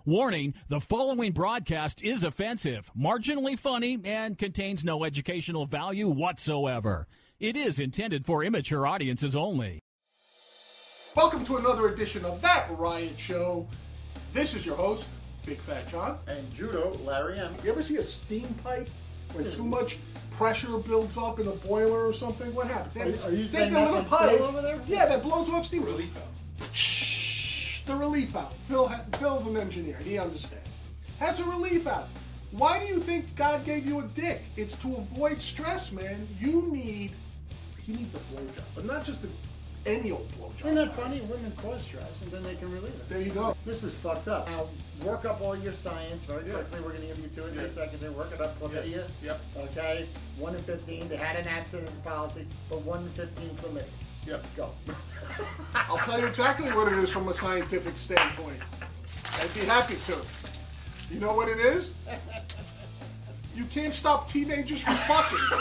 Warning, the following broadcast is offensive, marginally funny, and contains no educational value whatsoever. It is intended for immature audiences only. Welcome to another edition of That Riot Show. This is your host, Big Fat John. And Judo, Larry M. You ever see a steam pipe when too much pressure builds up in a boiler or something? What happens? Are you saying that's a pipe over there? Yeah, that blows off steam. Relief valve. The relief valve. Phil's an engineer. He understands. Has a relief valve. Why do you think God gave you a dick? It's to avoid stress, man. He needs a blowjob, but not just any old blowjob. Isn't that funny? Women cause stress, and then they can relieve it. There you go. This is fucked up. Now, work up all your science very quickly. We're going to give you 2 or 3 seconds to work it up. Chlamydia. Yep. Okay. 1 in 15. They had an abstinence policy, but 1 in 15 chlamydia. Yep. Go. I'll tell you exactly what it is from a scientific standpoint. I'd be happy to. You know what it is? You can't stop teenagers from fucking.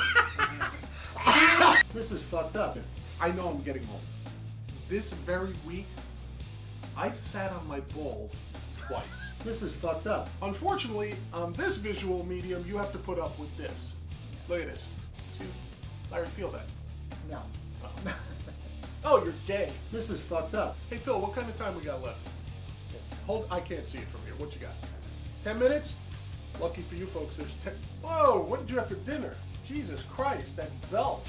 This is fucked up. I know I'm getting old. This very week, I've sat on my balls twice. This is fucked up. Unfortunately, on this visual medium, you have to put up with this. Look at this. See, Larry, feel that. No. Oh, you're gay. This is fucked up. Hey, Phil, what kind of time we got left? I can't see it from here. What you got? 10 minutes? Lucky for you folks, there's 10. Whoa, what did you have for dinner? Jesus Christ, that belch.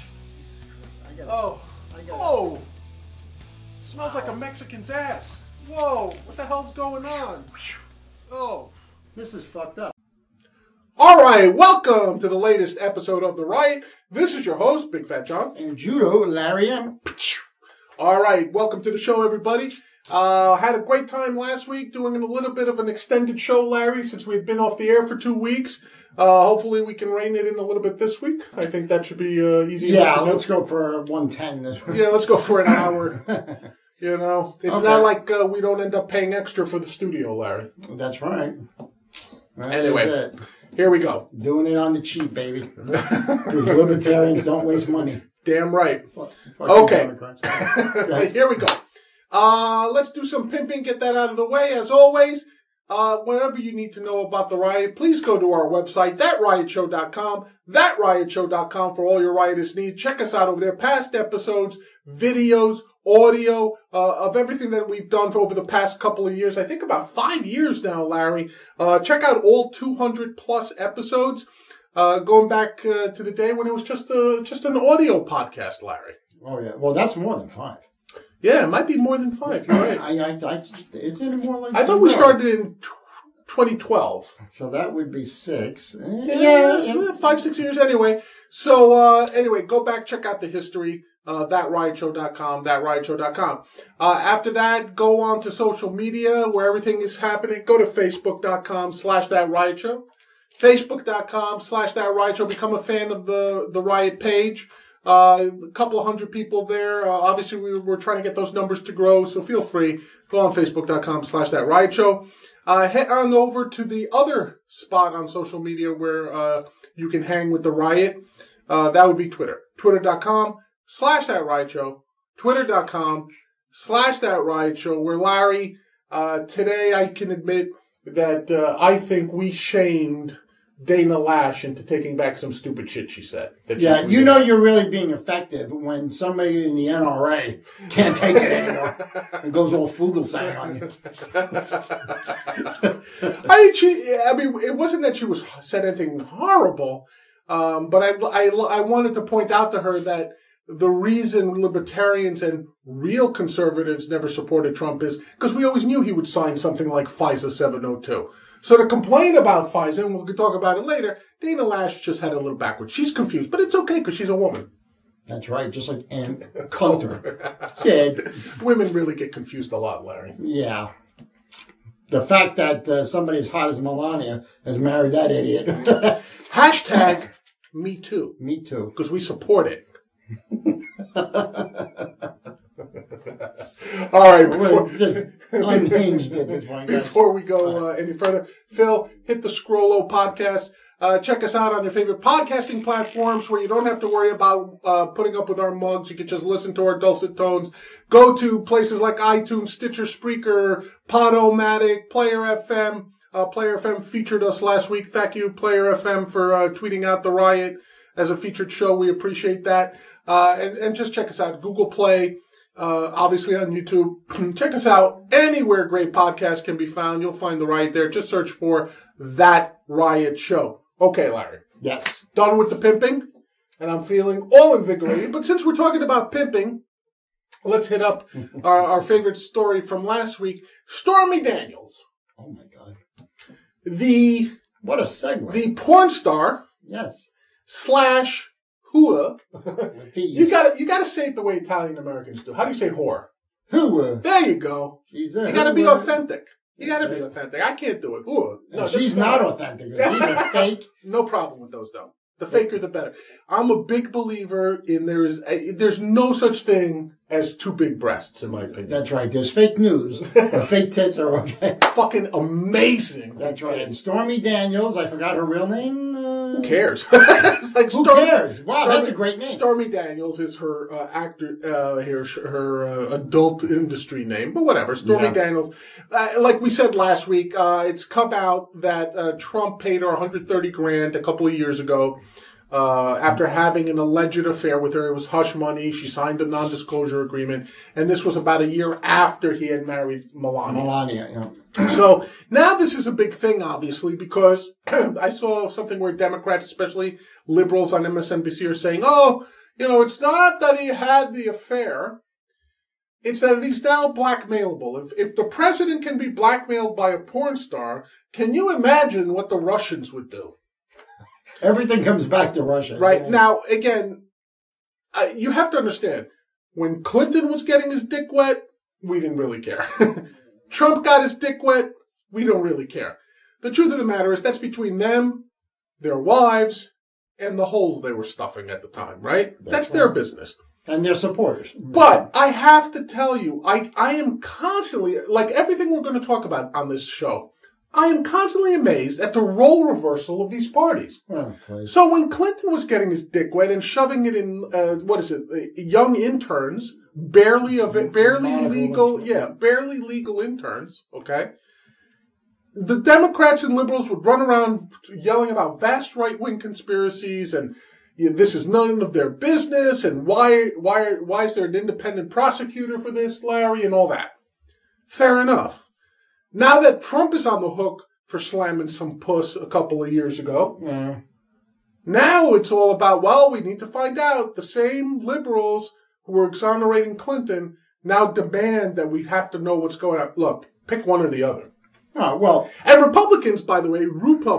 Oh. Smells like a Mexican's ass. Whoa, what the hell's going on? Oh. This is fucked up. All right, welcome to the latest episode of The Riot. This is your host, Big Fat John. And Judo, Larry M. All right, welcome to the show, everybody. Had a great time last week doing a little bit of an extended show, Larry, since we had been off the air for 2 weeks. Hopefully we can rein it in a little bit this week. I think that should be easy. Yeah, let's go for 110 this week. Yeah, let's go for an hour. You know, it's not like we don't end up paying extra for the studio, Larry. That's right. Anyway, here we go. Doing it on the cheap, baby. Because libertarians don't waste money. Damn right. Okay. Here we go. Let's do some pimping, get that out of the way. As always, whatever you need to know about the riot, please go to our website, thatriotshow.com, thatriotshow.com for all your riotous needs. Check us out over there. Past episodes, videos, audio, of everything that we've done for over the past couple of years. I think about 5 years now, Larry. Check out all 200 plus episodes, going back to the day when it was just an audio podcast, Larry. Oh, yeah. Well, that's more than 5. Yeah, it might be more than 5. You're right. Isn't it more like I thought we started in 2012. So that would be 6. Yeah, 5, 6 years anyway. So, anyway, go back, check out the history. Thatriotshow.com, thatriotshow.com. After that, go on to social media where everything is happening. Go to facebook.com/thatriotshow. Facebook.com/thatriotshow. Become a fan of the Riot page. A couple of hundred people there. Obviously, we're trying to get those numbers to grow, so feel free. Go on Facebook.com/thatriotshow. Head on over to the other spot on social media where you can hang with the Riot. That would be Twitter. Twitter.com/thatriotshow. Twitter.com/thatriotshow. Where Larry, today I can admit that I think we shamed Dana Lash into taking back some stupid shit she said. Yeah, you know you're really being effective when somebody in the NRA can't take it anymore and goes all Fugelsang on you. I mean, it wasn't that she said anything horrible, but I wanted to point out to her that the reason libertarians and real conservatives never supported Trump is because we always knew he would sign something like FISA 702. So to complain about FISA, and we'll talk about it later, Dana Lash just had it a little backwards. She's confused, but it's okay because she's a woman. That's right, just like Ann Coulter said. Women really get confused a lot, Larry. Yeah. The fact that somebody as hot as Melania has married that idiot. Hashtag Me Too. Me Too. Because we support it. All right, we're just unhinged at this point. Before we go any further, Phil, hit the Scrollo podcast. Check us out on your favorite podcasting platforms where you don't have to worry about putting up with our mugs. You can just listen to our dulcet tones. Go to places like iTunes, Stitcher, Spreaker, Podomatic, Player FM. Player FM featured us last week. Thank you, Player FM, for tweeting out the riot as a featured show. We appreciate that. And just check us out. Google Play, obviously on YouTube. Check us out anywhere great podcasts can be found. You'll find the riot there. Just search for That Riot Show. Okay, Larry. Yes. Done with the pimping, and I'm feeling all invigorated. But since we're talking about pimping, let's hit up our favorite story from last week. Stormy Daniels. Oh, my God. What a segue. The porn star. Yes. / hua. You gotta say it the way Italian Americans do. How do you say whore? Hua. There you go. You gotta be authentic. You gotta be authentic. I can't do it. Hua. No, she's not authentic. She's a fake. No problem with those though. The faker, the better. I'm a big believer in there's no such thing as too big breasts, in my opinion. That's right. There's fake news. The fake tits are okay. Fucking amazing. That's right. And Stormy Daniels, I forgot her real name. Who cares? It's like Who cares? Wow, that's a great name. Stormy Daniels is her her adult industry name, but whatever. Stormy Daniels. Like we said last week, it's come out that Trump paid her $130,000 a couple of years ago. After having an alleged affair with her. It was hush money. She signed a non-disclosure agreement. And this was about a year after he had married Melania. Yeah. So now this is a big thing, obviously, because I saw something where Democrats, especially liberals on MSNBC, are saying, it's not that he had the affair. It's that he's now blackmailable. If the president can be blackmailed by a porn star, can you imagine what the Russians would do? Everything comes back to Russia. Right. Now, again, you have to understand, when Clinton was getting his dick wet, we didn't really care. Trump got his dick wet, we don't really care. The truth of the matter is that's between them, their wives, and the holes they were stuffing at the time, right? That's their business. And their supporters. But I have to tell you, I am constantly, like everything we're going to talk about on this show, I am constantly amazed at the role reversal of these parties. Oh, so when Clinton was getting his dick wet and shoving it in, young interns, barely legal interns, okay? The Democrats and liberals would run around yelling about vast right-wing conspiracies and this is none of their business and why is there an independent prosecutor for this, Larry, and all that. Fair enough. Now that Trump is on the hook for slamming some puss a couple of years ago, now it's all about, we need to find out. The same liberals who were exonerating Clinton now demand that we have to know what's going on. Look, pick one or the other. Oh, well. And Republicans, by the way,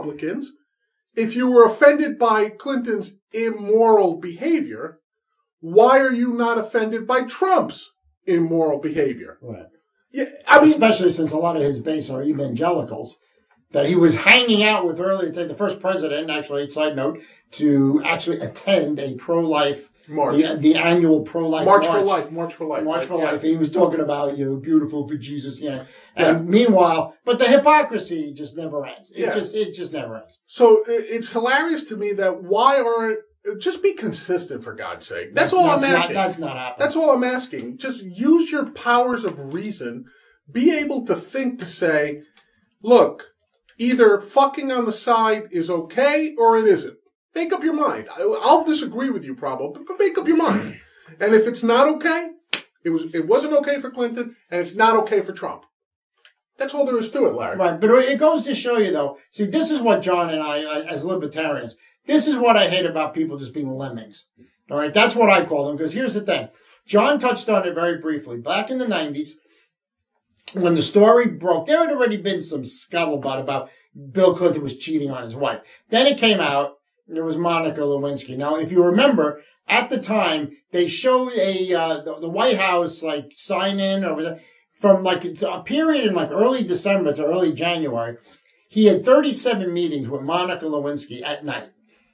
if you were offended by Clinton's immoral behavior, why are you not offended by Trump's immoral behavior? Right. Yeah, especially since a lot of his base are evangelicals that he was hanging out with earlier today, the first president, actually, side note, to actually attend a pro-life march. The annual pro-life March for Life. March for Life. He was talking about, beautiful for Jesus, And meanwhile, but the hypocrisy just never ends. It just never ends. So it's hilarious to me that just be consistent, for God's sake. That's all I'm asking. That's not happening. That's all I'm asking. Just use your powers of reason. Be able to think to say, look, either fucking on the side is okay or it isn't. Make up your mind. I'll disagree with you probably, but make up your mind. And if it's not okay, it wasn't okay for Clinton, and it's not okay for Trump. That's all there is to it, Larry. Right, but it goes to show you, though. See, this is what John and I, as libertarians, this is what I hate about people just being lemmings. All right, that's what I call them, because here's the thing. John touched on it very briefly. Back in the 90s, when the story broke, there had already been some scuttlebutt about Bill Clinton was cheating on his wife. Then it came out, there was Monica Lewinsky. Now, if you remember, at the time, they showed the White House, sign-in or whatever, from a period in early December to early January. He had 37 meetings with Monica Lewinsky at night.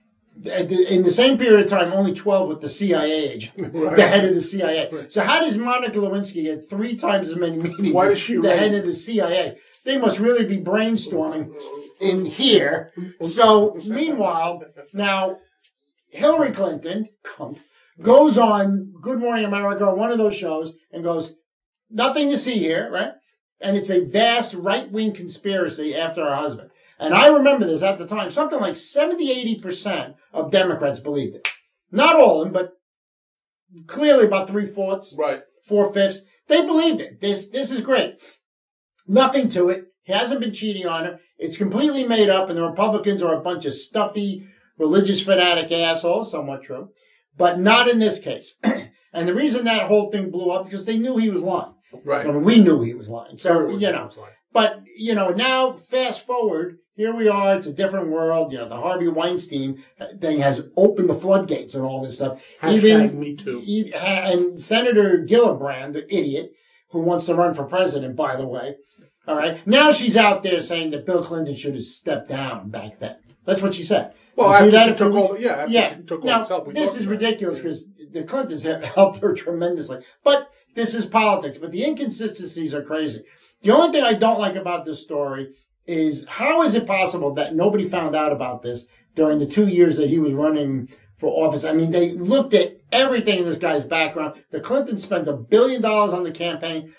In the same period of time, only 12 with the CIA agent, right. The head of the CIA. Right. So how does Monica Lewinsky get 3 times as many meetings Why does she head of the CIA? They must really be brainstorming in here. So, meanwhile, now, Hillary Clinton goes on Good Morning America or one of those shows and goes, nothing to see here, right? And it's a vast right-wing conspiracy after her husband. And I remember this at the time. Something like 70-80% of Democrats believed it. Not all of them, but clearly about 3/4, Right. 4/5. They believed it. This is great. Nothing to it. He hasn't been cheating on her. It's completely made up, and the Republicans are a bunch of stuffy, religious fanatic assholes. Somewhat true. But not in this case. And the reason that whole thing blew up, because they knew he was lying. Right. I mean, we knew he was lying. So, Everyone you know. was lying. But, you know, now fast forward, here we are. It's a different world. You know, the Harvey Weinstein thing has opened the floodgates and all this stuff. Hashtag Me Too. And Senator Gillibrand, the idiot, who wants to run for president, by the way. All right. Now she's out there saying that Bill Clinton should have stepped down back then. That's what she said. Well, You after see that she a few took all, weeks- after she took all Now, this help. We this talked is about it. ridiculous because the Clintons have helped her tremendously. But this is politics. But the inconsistencies are crazy. The only thing I don't like about this story is how is it possible that nobody found out about this during the 2 years that he was running for office? I mean, they looked at everything in this guy's background. The Clintons spent $1 billion on the campaign.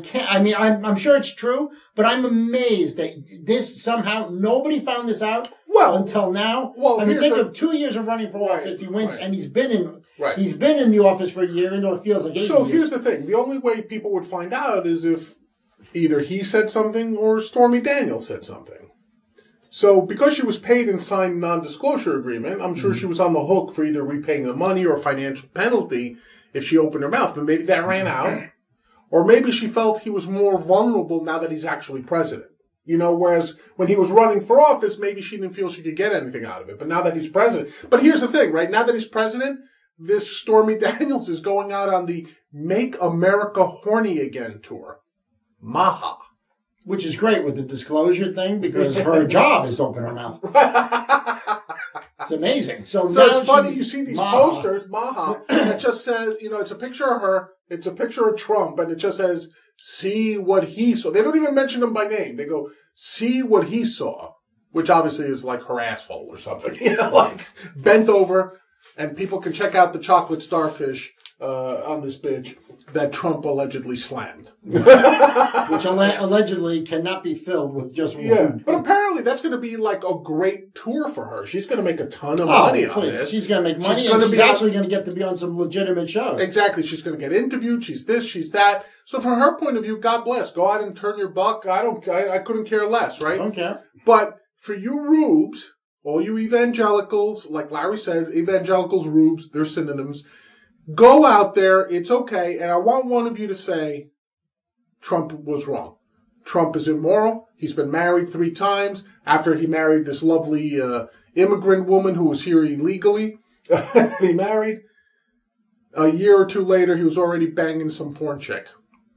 I'm sure it's true, but I'm amazed that this somehow, nobody found this out until now. Well, I mean, think here's of 2 years of running for office. He wins, right. and he's been in Right. the office for a year, even though it feels like 8 So years. here's the thing. The only way people would find out is if either he said something or Stormy Daniels said something. So because she was paid and signed a non-disclosure agreement, I'm sure she was on the hook for either repaying the money or a financial penalty if she opened her mouth. But maybe that ran out. Or maybe she felt he was more vulnerable now that he's actually president. You know, whereas when he was running for office, maybe she didn't feel she could get anything out of it. But now that he's president. But here's the thing, right? Now that he's president, this Stormy Daniels is going out on the Make America Horny Again tour. Maha. Which is great with the disclosure thing because her job is to open her mouth. It's amazing. So now it's funny, she's you see these Maha. posters, Maha, that just says, you know, it's a picture of her, it's a picture of Trump, and it just says, see what he saw. They don't even mention him by name. They go, see what he saw, which obviously is like her asshole or something, you know, like bent over, and people can check out the chocolate starfish on this bitch that Trump allegedly slammed. Which allegedly cannot be filled with just one. Yeah, but apparently that's going to be like a great tour for her. She's going to make a ton of money on it. She's going to make money, She's and gonna she's be actually going to get to be on some legitimate shows. Exactly. She's going to get interviewed. She's this, she's that. So from her point of view, God bless. Go out and turn your buck. I couldn't care less, right? Okay. But for you rubes, all you evangelicals, like Larry said, evangelicals, rubes, they're synonyms. Go out there. It's okay. And I want one of you to say Trump was wrong. Trump is immoral. He's been married 3 times after he married this lovely immigrant woman who was here illegally. He married. A year or 2 later, he was already banging some porn chick.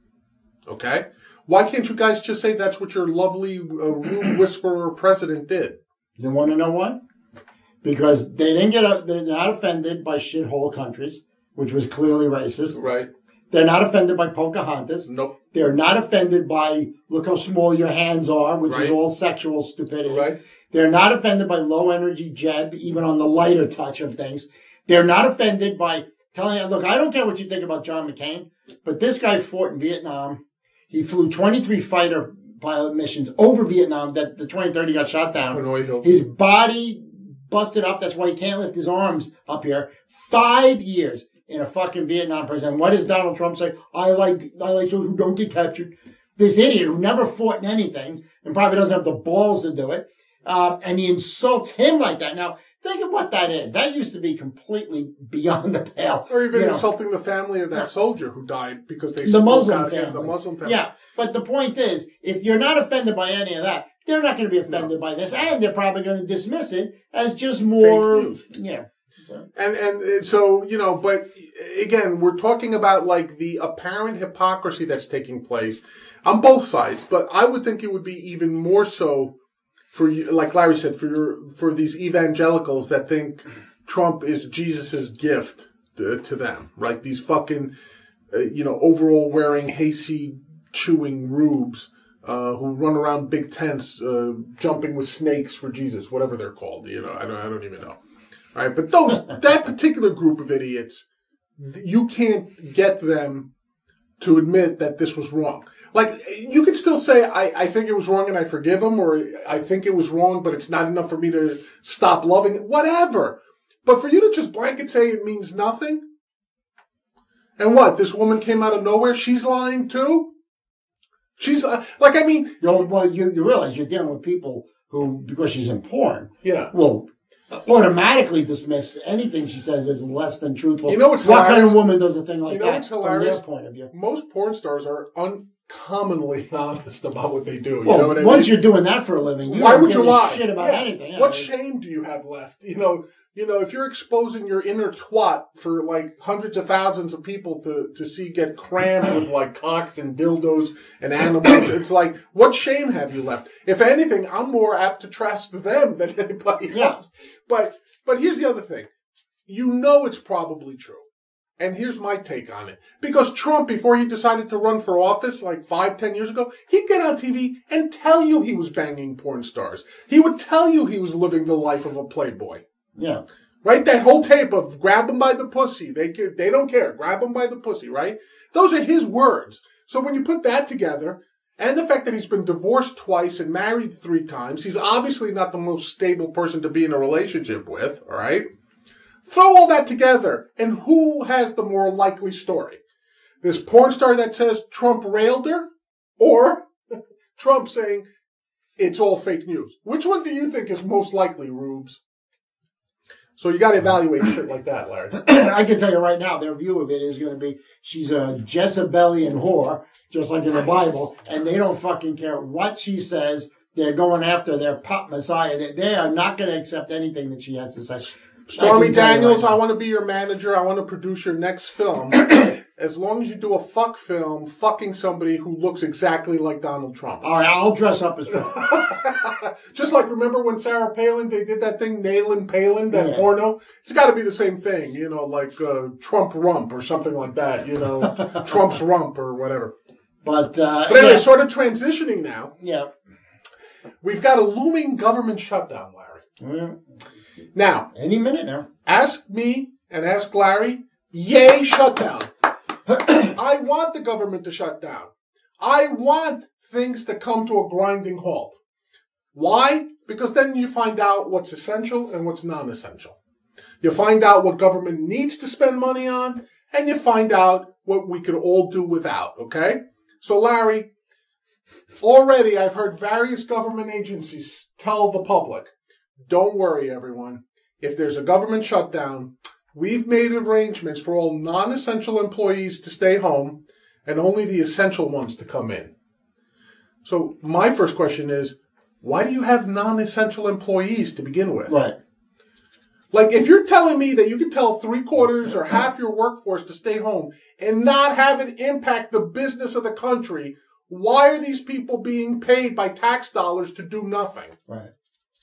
Okay? Why can't you guys just say that's what your lovely rude whisperer president did? You want to know why? Because they're not offended by shithole countries, which was clearly racist. Right. They're not offended by Pocahontas. Nope. They're not offended by look how small your hands are, which Right. is all sexual stupidity. Right. They're not offended by low energy Jeb, even on the lighter touch of things. They're not offended by telling you, look, I don't care what you think about John McCain, but this guy fought in Vietnam. He flew 23 fighter pilot missions over Vietnam that the 23rd got shot down. Hanoi Hills. His body busted up. That's why he can't lift his arms up here. 5 years in a fucking Vietnam prison. What does Donald Trump say? I like those who don't get captured. This idiot who never fought in anything and probably doesn't have the balls to do it. And he insults him like that. Now, think of what that is. That used to be completely beyond the pale. Or even You know, insulting the family of that soldier who died because they the spoke Muslim out, family. Yeah, the Muslim family. Yeah, but the point is, if you're not offended by any of that, they're not going to be offended by this, and they're probably going to dismiss it as just more. Fake news. Yeah. And so, you know, but again, we're talking about like the apparent hypocrisy that's taking place on both sides. But I would think it would be even more so for you, like Larry said, for these evangelicals that think Trump is Jesus's gift to them, right? These fucking, overall wearing, hayseed chewing rubes, who run around big tents, jumping with snakes for Jesus, whatever they're called. I don't even know. All right, but that particular group of idiots, you can't get them to admit that this was wrong. Like, you can still say, I think it was wrong and I forgive him, or I think it was wrong, but it's not enough for me to stop loving it, whatever. But for you to just blanket say it means nothing? And what, this woman came out of nowhere? She's lying too? She's, you realize you're dealing with people who, because she's in porn, yeah, will automatically dismiss anything she says as less than truthful. You know what's what hilarious? kind of woman does a thing like that from hilarious? their point of view? Most porn stars are uncommonly honest about what they do. Well, you know what I once mean? you're doing that for a living, why would you give a lie? shit about anything. What shame do you have left? If you're exposing your inner twat for like hundreds of thousands of people to see get crammed with like cocks and dildos and animals, it's like, what shame have you left? If anything, I'm more apt to trust them than anybody else. But here's the other thing. It's probably true. And here's my take on it. Because Trump, before he decided to run for office like 5-10 years ago, he'd get on TV and tell you he was banging porn stars. He would tell you he was living the life of a playboy. Yeah. Right? That whole tape of grab him by the pussy. They don't care. Grab him by the pussy, right? Those are his words. So when you put that together, and the fact that he's been divorced twice and married 3 times, he's obviously not the most stable person to be in a relationship with, all right? Throw all that together, and who has the more likely story? This porn star that says Trump railed her, or Trump saying it's all fake news? Which one do you think is most likely, Rubes? So you got to evaluate shit like that, Larry. I can tell you right now, their view of it is going to be she's a Jezebelian whore, just like in the Bible, and they don't fucking care what she says. They're going after their pop messiah. They are not going to accept anything that she has to say. Stormy Daniels, I want to be your manager. I want to produce your next film. As long as you do a fuck film, fucking somebody who looks exactly like Donald Trump. All right, I'll dress up as Trump. Just like, remember when Sarah Palin, they did that thing, Nailin' Palin, that porno? It's got to be the same thing, like Trump Rump or something like that, Trump's Rump or whatever. But anyway, sort of transitioning now. Yeah. We've got a looming government shutdown, Larry. Yeah. Now. Any minute now. Ask me and ask Larry, yay, shutdown. I want the government to shut down. I want things to come to a grinding halt. Why? Because then you find out what's essential and what's non-essential. You find out what government needs to spend money on, and you find out what we could all do without, okay? So, Larry, already I've heard various government agencies tell the public, don't worry, everyone. If there's a government shutdown, we've made arrangements for all non-essential employees to stay home and only the essential ones to come in. So my first question is, why do you have non-essential employees to begin with? Right. Like, if you're telling me that you can tell 3/4 or half your workforce to stay home and not have it impact the business of the country, why are these people being paid by tax dollars to do nothing? Right.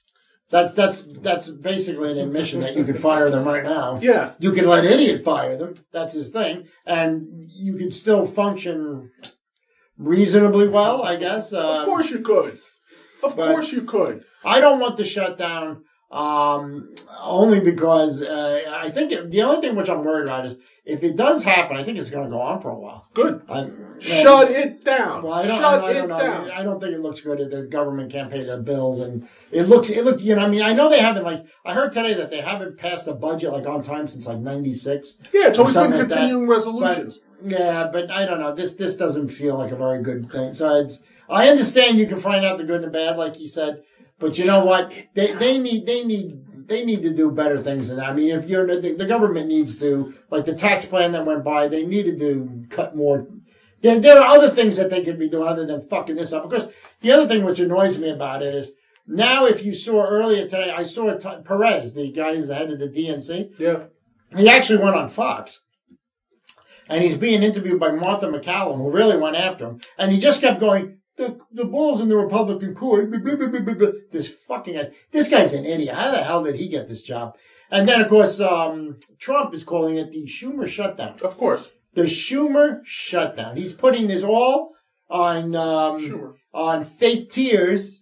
That's basically an admission that you could fire them right now. Yeah. You can let idiot fire them. That's his thing. And you can still function reasonably well, I guess. Of course you could. Of course you could. I don't want the shutdown only because I think the only thing which I'm worried about is if it does happen, I think it's going to go on for a while. Good. Shut it down. Well, I don't know. Down. I don't think it looks good that the government can't pay their bills, and it looks. I know they haven't. I heard today that they haven't passed a budget on time since '96. Yeah, it's always been continuing resolutions. But I don't know. This doesn't feel like a very good thing. So I understand you can find out the good and the bad, like you said. But you know what? They need to do better things than that. I mean, if the government needs to, like the tax plan that went by, they needed to cut more. There are other things that they could be doing other than fucking this up. Because the other thing which annoys me about it is now, if you saw earlier today, I saw Perez, the guy who's the head of the DNC. Yeah. He actually went on Fox. And he's being interviewed by Martha McCallum, who really went after him. And he just kept going, the ball's in the Republican court. This fucking guy. This guy's an idiot. How the hell did he get this job? And then, of course, Trump is calling it the Schumer shutdown. Of course. The Schumer shutdown. He's putting this all on on fake tears.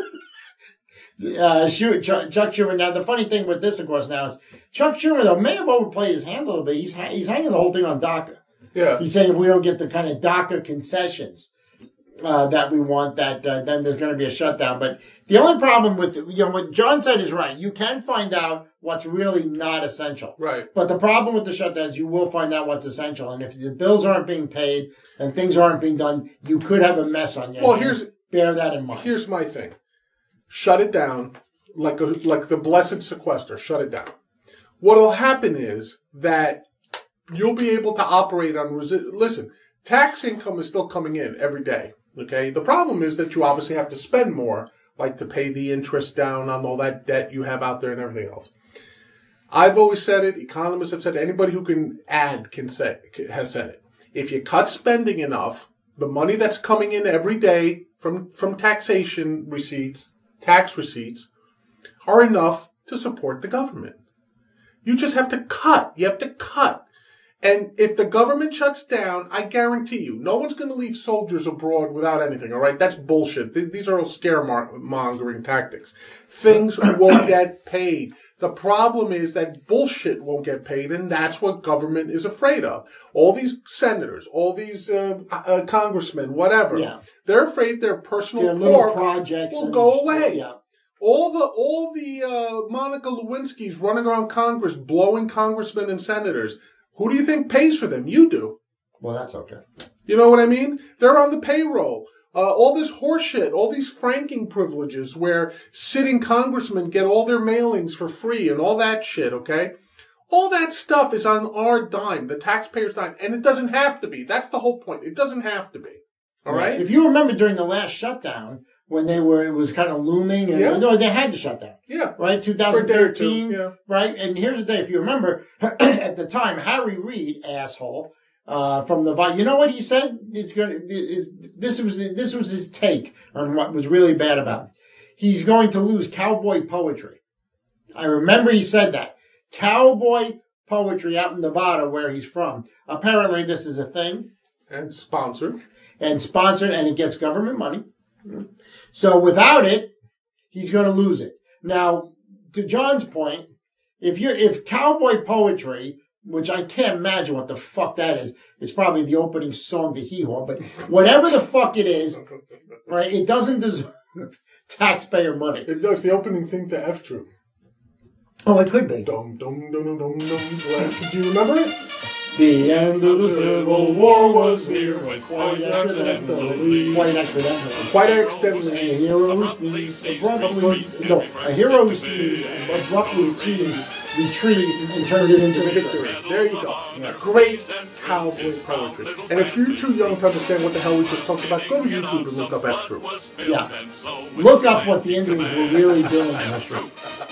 Chuck Schumer. Now, the funny thing with this, of course, now is Chuck Schumer, though, may have overplayed his hand a little bit. He's hanging the whole thing on DACA. Yeah. He's saying if we don't get the kind of DACA concessions that we want, that then there's going to be a shutdown. But the only problem with, what John said is right. You can find out what's really not essential. Right. But the problem with the shutdown is you will find out what's essential. And if the bills aren't being paid and things aren't being done, you could have a mess on your hands. Bear that in mind. Here's my thing. Shut it down like the blessed sequester. Shut it down. What'll happen is that you'll be able to operate on listen, tax income is still coming in every day. Okay. The problem is that you obviously have to spend more, like to pay the interest down on all that debt you have out there and everything else. I've always said it. Economists have said it. Anybody who can add has said it. If you cut spending enough, the money that's coming in every day from taxation receipts, tax receipts, are enough to support the government. You just have to cut. You have to cut. And if the government shuts down, I guarantee you, no one's going to leave soldiers abroad without anything, all right? That's bullshit. These are all scaremongering tactics. Things won't get paid. The problem is that bullshit won't get paid, and that's what government is afraid of. All these senators, all these congressmen, whatever, they're afraid their personal little projects will go away. All the Monica Lewinskys running around Congress, blowing congressmen and senators. Who do you think pays for them? You do. Well, that's okay. You know what I mean? They're on the payroll. All this horseshit, all these franking privileges where sitting congressmen get all their mailings for free and all that shit, okay? All that stuff is on our dime, the taxpayer's dime, and it doesn't have to be. That's the whole point. It doesn't have to be. All right? If you remember during the last shutdown, when it was kind of looming, and they had to shut down. Yeah. Right? 2013. Right? And here's the thing. If you remember, at the time, Harry Reid, asshole, from the, you know what he said? This was his take on what was really bad about him. He's going to lose cowboy poetry. I remember he said that. Cowboy poetry out in Nevada, where he's from. Apparently this is a thing. And sponsored. And it gets government money. So without it, he's going to lose it. Now, to John's point, if cowboy poetry, which I can't imagine what the fuck that is, it's probably the opening song to Hee Haw, but whatever the fuck it is, right, it doesn't deserve taxpayer money. It does. The opening thing to F Troop. Oh, it could be. Dum, dum, dum, dum, dum, dum. Do you remember it? The end of the Civil War was near, but quite accidentally. A hero sneezed abruptly. No, a hero sneezed abruptly seized, retrieved, and turned it into victory. There you go. Great cowboy poetry. And if you're too young to understand what the hell we just talked about, go to YouTube and look up F Troop. Yeah. Look up what the Indians were really doing in F Troop.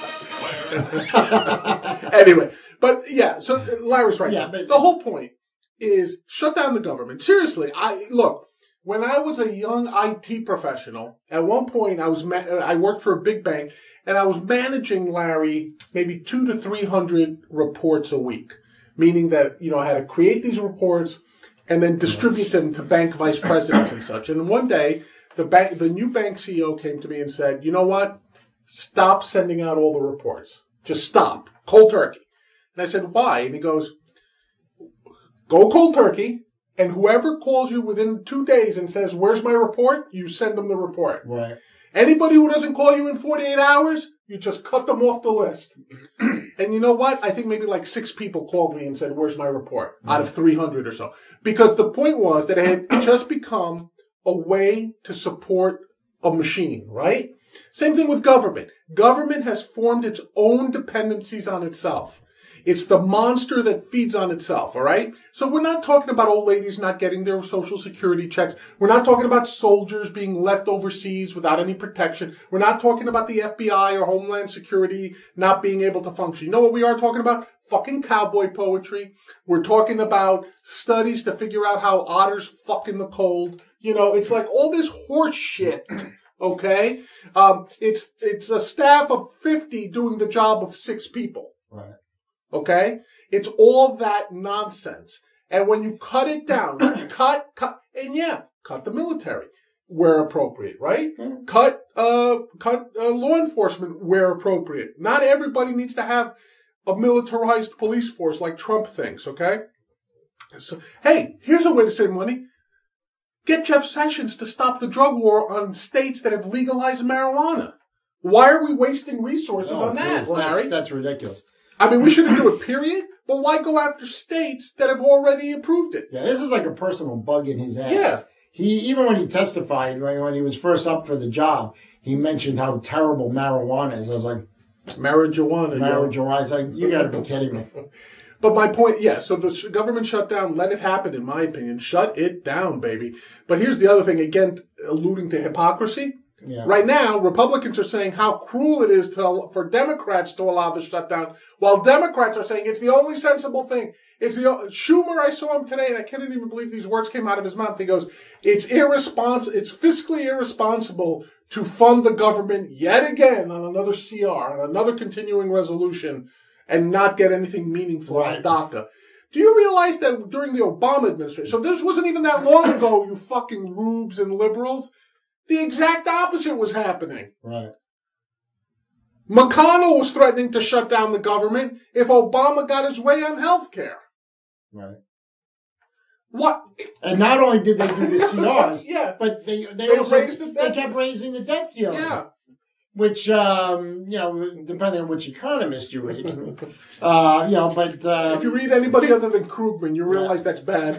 Anyway. But yeah, so Larry's right. Yeah, but the whole point is shut down the government. Seriously, look. When I was a young IT professional, at one point I worked for a big bank, and I was managing, Larry, maybe 200 to 300 reports a week, meaning that I had to create these reports and then distribute them to bank vice presidents and such. And one day, the new bank CEO came to me and said, "You know what? Stop sending out all the reports. Just stop, cold turkey." And I said, "Why?" And he goes, "Go cold turkey, and whoever calls you within 2 days and says, 'Where's my report?' you send them the report. Right. Anybody who doesn't call you in 48 hours, you just cut them off the list." And you know what? I think maybe like 6 people called me and said, "Where's my report?" out of 300 or so. Because the point was that it had just become a way to support a machine, right? Same thing with government. Government has formed its own dependencies on itself. It's the monster that feeds on itself, all right? So we're not talking about old ladies not getting their Social Security checks. We're not talking about soldiers being left overseas without any protection. We're not talking about the FBI or Homeland Security not being able to function. You know what we are talking about? Fucking cowboy poetry. We're talking about studies to figure out how otters fuck in the cold. It's like all this horse shit, okay? It's a staff of 50 doing the job of 6 people. Right. Okay? It's all that nonsense. And when you cut it down, cut the military. where appropriate, right? Yeah. Cut law enforcement where appropriate. Not everybody needs to have a militarized police force like Trump thinks, okay? So, hey, here's a way to save money. Get Jeff Sessions to stop the drug war on states that have legalized marijuana. Why are we wasting resources on that, Larry? That's ridiculous. I mean, we shouldn't do it, period. But why go after states that have already approved it? Yeah, this is like a personal bug in his ass. Yeah. Even when he testified, when he was first up for the job, he mentioned how terrible marijuana is. I was like, marijuana. It's like, you got to be kidding me. But my point, so the government shutdown, let it happen, in my opinion. Shut it down, baby. But here's the other thing, again, alluding to hypocrisy. Yeah. Right now, Republicans are saying how cruel it is for Democrats to allow the shutdown, while Democrats are saying it's the only sensible thing. Schumer, I saw him today, and I couldn't even believe these words came out of his mouth. He goes, it's fiscally irresponsible to fund the government yet again on another CR, on another continuing resolution, and not get anything meaningful out of DACA. Do you realize that during the Obama administration, so this wasn't even that long ago, you fucking rubes and liberals, the exact opposite was happening. Right. McConnell was threatening to shut down the government if Obama got his way on health care. Right. What? And not only did they do the CRs, yeah, but they also raised the debt. They kept raising the debt ceiling. Yeah. Which, depending on which economist you read, but if you read anybody other than Krugman, you realize that's bad.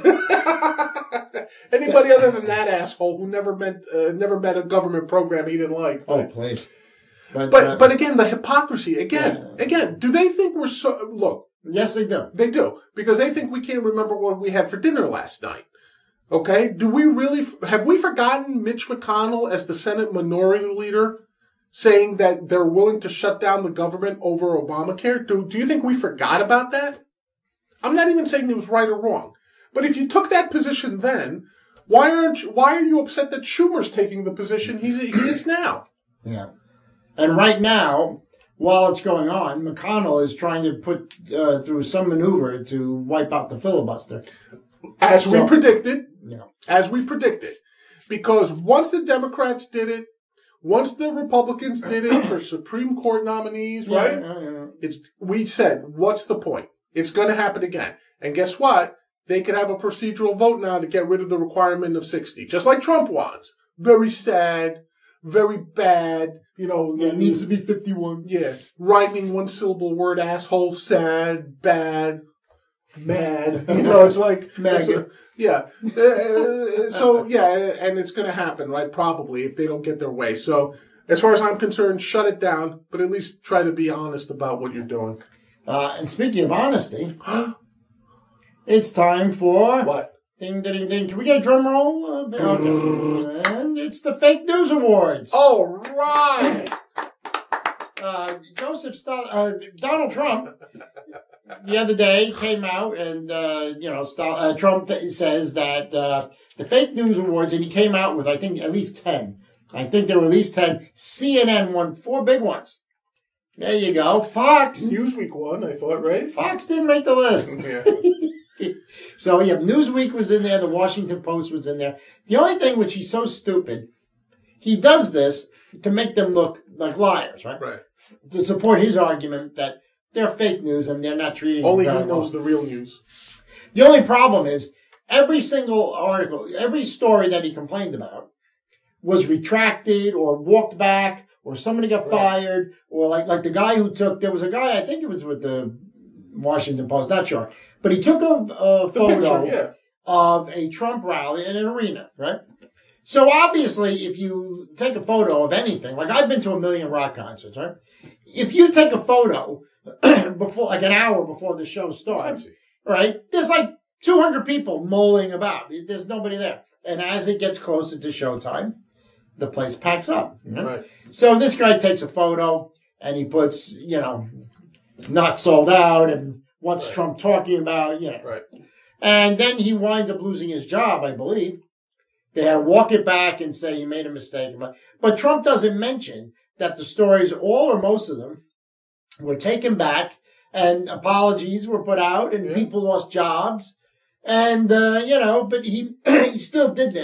Anybody other than that asshole who never met a government program he didn't like. Oh, please. But again, the hypocrisy. Again, do they think we're so? Look. Yes, they do. They do, because they think we can't remember what we had for dinner last night. Okay, have we forgotten Mitch McConnell as the Senate Minority Leader saying that they're willing to shut down the government over Obamacare? Do you think we forgot about that? I'm not even saying it was right or wrong, but if you took that position then, why are you upset that Schumer's taking the position he is now? Yeah, and right now, while it's going on, McConnell is trying to put through some maneuver to wipe out the filibuster. As we predicted. Yeah. As we predicted. Because once the Democrats did it, once the Republicans did it for Supreme Court nominees, right? Yeah. We said, what's the point? It's going to happen again. And guess what? They could have a procedural vote now to get rid of the requirement of 60, just like Trump wants. Very sad. Very bad, it needs to be 51. Yeah. Rhyming one syllable word, asshole, sad, bad, mad. It's like... MAGA. Yeah. And it's going to happen, right? Probably, if they don't get their way. So, as far as I'm concerned, shut it down, but at least try to be honest about what you're doing. And speaking of honesty, it's time for... What? Ding, ding, ding. Can we get a drum roll? Okay. And it's the Fake News Awards. All right. Donald Trump the other day came out and, Trump says that the Fake News Awards, and he came out with, I think, at least 10. I think there were at least 10. CNN won 4 big ones. There you go. Fox. Newsweek won, I thought, right? Fox didn't make the list. Yeah. So, Newsweek was in there. The Washington Post was in there. The only thing which he's so stupid, he does this to make them look like liars, right? Right. To support his argument that they're fake news and they're not treating Only them he knows the real news. The only problem is every single article, every story that he complained about was retracted or walked back or somebody got fired or like the guy who there was a guy, I think it was with the Washington Post, not sure. But he took a photo of a Trump rally in an arena, right? So obviously, if you take a photo of anything, like I've been to 1 million rock concerts, right? If you take a photo before, like an hour before the show starts, right? There's like 200 people mulling about. There's nobody there. And as it gets closer to showtime, the place packs up. Right. So this guy takes a photo and he puts, not sold out and what's Trump talking about, Right. And then he winds up losing his job, I believe. They had to walk it back and say he made a mistake. But Trump doesn't mention that the stories, all or most of them, were taken back and apologies were put out and people lost jobs. And, but he still did this.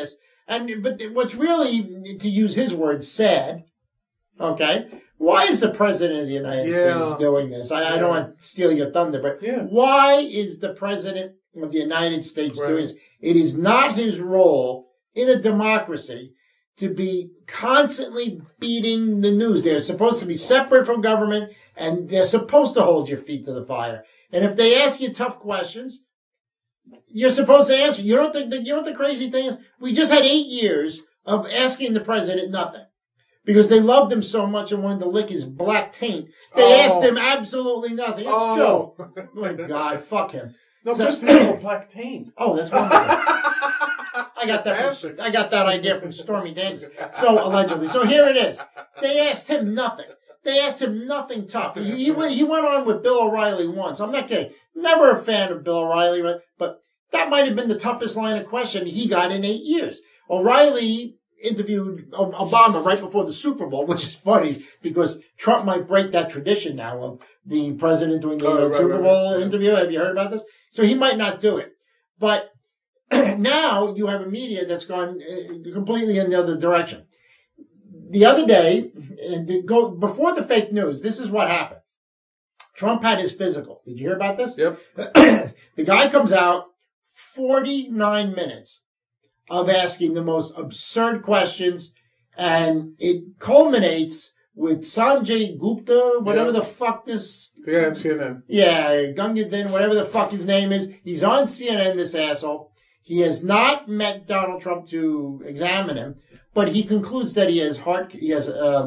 But what's really, to use his words, sad, okay? Why is the president of the United States doing this? I don't want to steal your thunder, but why is the president of the United States doing this? It is not his role in a democracy to be constantly beating the news. They're supposed to be separate from government, and they're supposed to hold your feet to the fire. And if they ask you tough questions, you're supposed to answer. You know what the crazy thing is? We just had 8 years of asking the president nothing. Because they loved him so much and wanted to lick his black taint. They asked him absolutely nothing. It's Joe. Oh my God, fuck him. No, just the black taint. Oh, that's wonderful. I got that idea from Stormy Daniels. So allegedly. So here it is. They asked him nothing. They asked him nothing tough. He went on with Bill O'Reilly once. I'm not kidding. Never a fan of Bill O'Reilly, but that might have been the toughest line of question he got in 8 years. O'Reilly interviewed Obama right before the Super Bowl, which is funny because Trump might break that tradition now of the president doing the Super Bowl interview. Have you heard about this? So he might not do it. But now you have a media that's gone completely in the other direction. The other day, before the fake news, this is what happened. Trump had his physical. Did you hear about this? Yep. The guy comes out 49 minutes of asking the most absurd questions, and it culminates with Sanjay Gupta, whatever the fuck this... Yeah, CNN. Yeah, Gungadin, whatever the fuck his name is. He's on CNN, this asshole. He has not met Donald Trump to examine him, but he concludes that he has heart disease.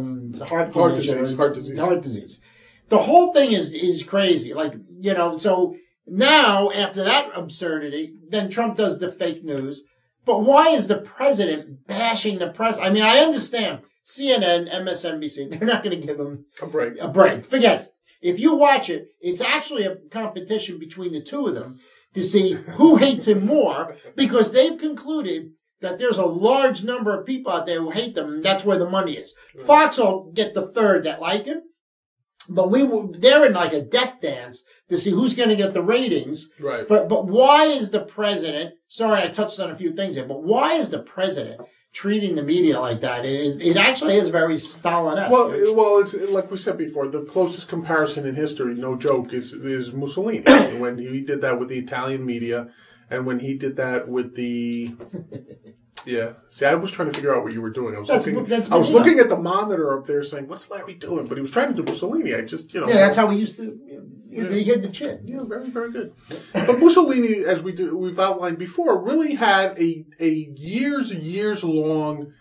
The whole thing is crazy. So now, after that absurdity, then Trump does the fake news. But why is the president bashing the press? I mean, I understand CNN, MSNBC, they're not going to give him a break. Forget it. If you watch it, it's actually a competition between the two of them to see who hates him more, because they've concluded that there's a large number of people out there who hate them, and that's where the money is. Right. Fox will get the third that like him, but they're in like a death dance to see who's going to get the ratings. Right. But why is the president, sorry, I touched on a few things here, but why is the president treating the media like that? It actually is very Stalin-esque. Well, it's like we said before, the closest comparison in history, no joke, is Mussolini. When he did that with the Italian media, and when he did that with the... Yeah. See, I was trying to figure out what you were doing. I was looking at the monitor up there saying, what's Larry doing? But he was trying to do Mussolini. I just, Yeah, that's how we used to... He hit the chin. Yeah, very, very good. But Mussolini, as we've outlined before, really had a years long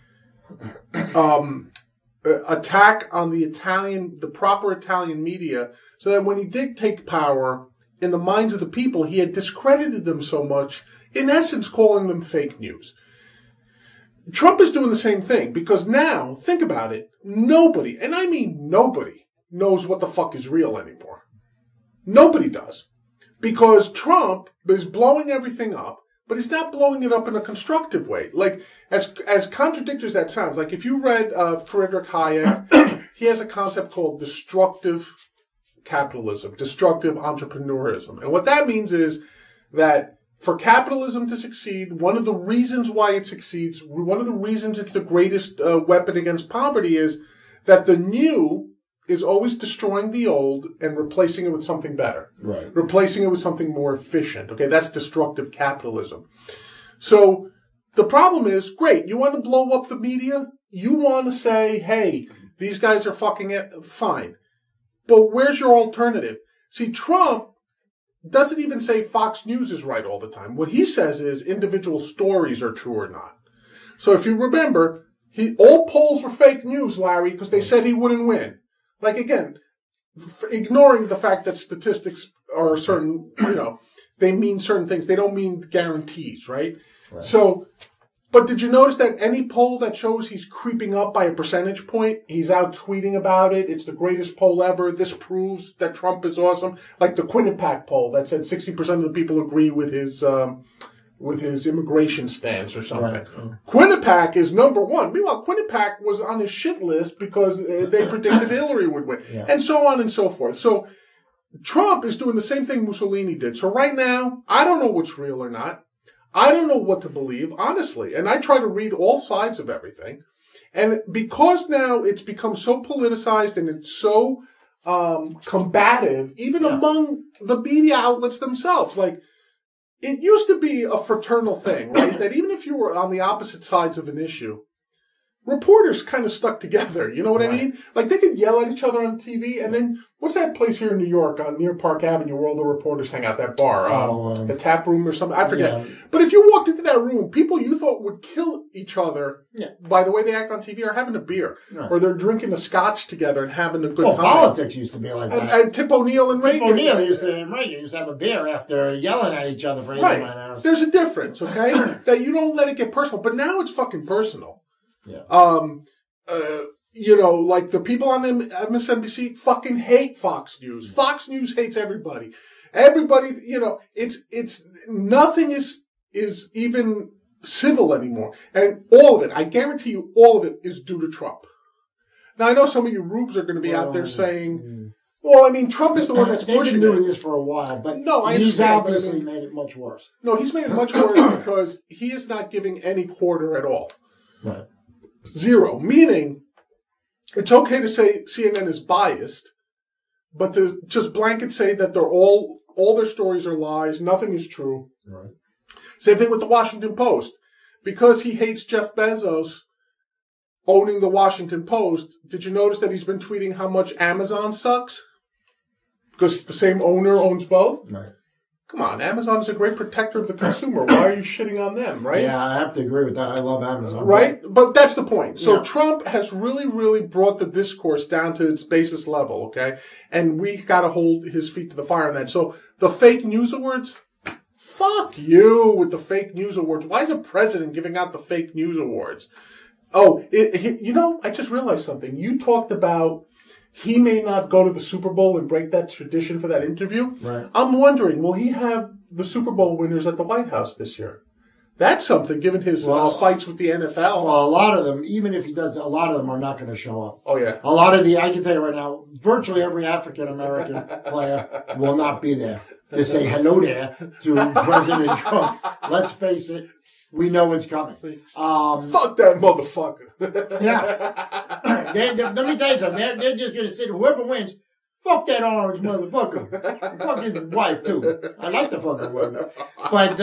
attack on the proper Italian media, so that when he did take power, in the minds of the people, he had discredited them so much, in essence calling them fake news. Trump is doing the same thing, because now, think about it, nobody, and I mean nobody, knows what the fuck is real anymore. Nobody does. Because Trump is blowing everything up, but he's not blowing it up in a constructive way. Like, as contradictory as that sounds, like if you read Friedrich Hayek, he has a concept called destructive capitalism, destructive entrepreneurism. And what that means is that for capitalism to succeed, one of the reasons why it succeeds, one of the reasons it's the greatest weapon against poverty is that the new is always destroying the old and replacing it with something better. Right. Replacing it with something more efficient. Okay, that's destructive capitalism. So the problem is, great, you want to blow up the media? You want to say, hey, these guys are fucking it? Fine. But where's your alternative? See, Trump doesn't even say Fox News is right all the time. What he says is individual stories are true or not. So if you remember, all polls were fake news, Larry, because they said he wouldn't win. Like, again, ignoring the fact that statistics are certain, they mean certain things. They don't mean guarantees, right? So, but did you notice that any poll that shows he's creeping up by a percentage point, he's out tweeting about it, it's the greatest poll ever, this proves that Trump is awesome? Like the Quinnipiac poll that said 60% of the people agree with his immigration stance or something. Right. Quinnipiac is number one. Meanwhile, Quinnipiac was on his shit list because they predicted Hillary would win. Yeah. And so on and so forth. So Trump is doing the same thing Mussolini did. So right now, I don't know what's real or not. I don't know what to believe, honestly. And I try to read all sides of everything. And because now it's become so politicized and it's so combative, even among the media outlets themselves, like, it used to be a fraternal thing, right? That even if you were on the opposite sides of an issue, reporters kind of stuck together. You know what I mean? Like, they could yell at each other on TV, and then, what's that place here in New York near Park Avenue where all the reporters hang out, that bar? The Tap Room or something? I forget. Yeah. But if you walked into that room, people you thought would kill each other by the way they act on TV are having a beer. Right. Or they're drinking a scotch together and having a good time. Politics used to be like that. And Tip O'Neill and Reagan. Tip O'Neill used to have a beer after yelling at each other for 8 or 9 hours. There's a difference, okay? That you don't let it get personal. But now it's fucking personal. Yeah. You know, like the people on MSNBC fucking hate Fox News. Fox News hates everybody. Everybody, you know, it's nothing is even civil anymore. And all of it, I guarantee you, all of it is due to Trump. Now, I know some of you rubes are going to be out there saying, well, I mean, Trump is the one that's pushing it. They've been doing this for a while, but he's obviously made it much worse. No, he's made it much worse because he is not giving any quarter at all. Right. Zero. Meaning, it's okay to say CNN is biased, but to just blanket say that they're all their stories are lies, nothing is true. Right. Same thing with the Washington Post. Because he hates Jeff Bezos owning the Washington Post, did you notice that he's been tweeting how much Amazon sucks? Because the same owner owns both? Right. Come on, Amazon is a great protector of the consumer. Why are you shitting on them, right? Yeah, I have to agree with that. I love Amazon. Right? But that's the point. So Trump has really, really brought the discourse down to its basis level, okay? And we got to hold his feet to the fire on that. So the fake news awards, fuck you with the fake news awards. Why is a president giving out the fake news awards? Oh, you know, I just realized something. You talked about he may not go to the Super Bowl and break that tradition for that interview. Right. I'm wondering, will he have the Super Bowl winners at the White House this year? That's something, given his fights with the NFL. Well, a lot of them, even if he does, a lot of them are not going to show up. Oh, yeah. A lot of I can tell you right now, virtually every African-American player will not be there to say hello there to President Trump. Let's face it. We know it's coming. Fuck that motherfucker. Yeah. Let me tell you something. They're just going to say, whoever wins, fuck that orange motherfucker. Fuck his wife, too. I like the fucking woman. But,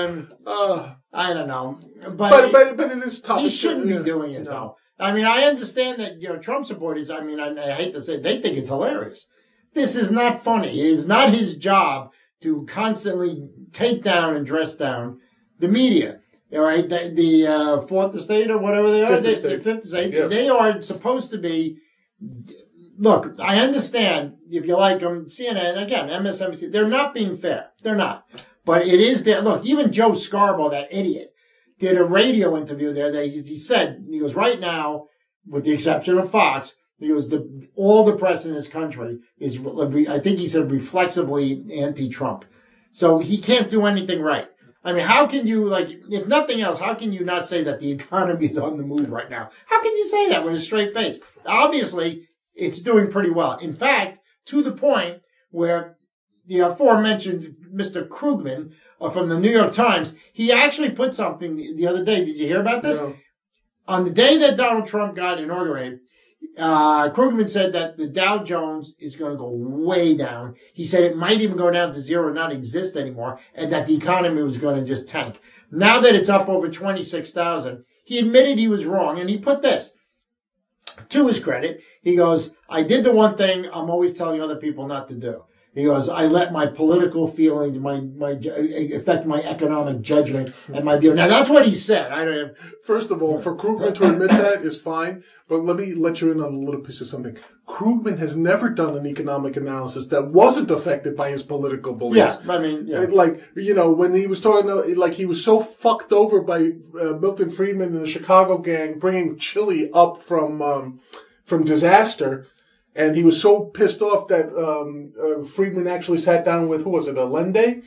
I don't know. But it is tough. He shouldn't be doing it, though. I mean, I understand that, you know, Trump supporters, I mean, I hate to say it, they think it's hilarious. This is not funny. It is not his job to constantly take down and dress down the media. All right, the fourth estate or whatever they are, the fifth estate, they are supposed to be. Look, I understand if you like them, CNN again, MSNBC. They're not being fair. They're not. But it is there. Look, even Joe Scarborough, that idiot, did a radio interview there. He said, he goes, right now, with the exception of Fox, he goes, all the press in this country is, I think he said, reflexively anti-Trump. So he can't do anything right. I mean, how can you, like, if nothing else, how can you not say that the economy is on the move right now? How can you say that with a straight face? Obviously, it's doing pretty well. In fact, to the point where the aforementioned Mr. Krugman from the New York Times, he actually put something the other day. Did you hear about this? No. On the day that Donald Trump got inaugurated, Krugman said that the Dow Jones is going to go way down. He said it might even go down to zero, not exist anymore, and that the economy was going to just tank. Now that it's up over 26,000, he admitted he was wrong, and he put this. To his credit, he goes, I did the one thing I'm always telling other people not to do. He goes, I let my political feelings, affect my economic judgment and my view. Now, that's what he said. First of all, for Krugman to admit that is fine, but let me let you in on a little piece of something. Krugman has never done an economic analysis that wasn't affected by his political beliefs. Yeah, I mean, yeah. Like, you know, when he was talking, like, he was so fucked over by Milton Friedman and the Chicago gang bringing Chile up from disaster. And he was so pissed off that Friedman actually sat down with, who was it, Allende?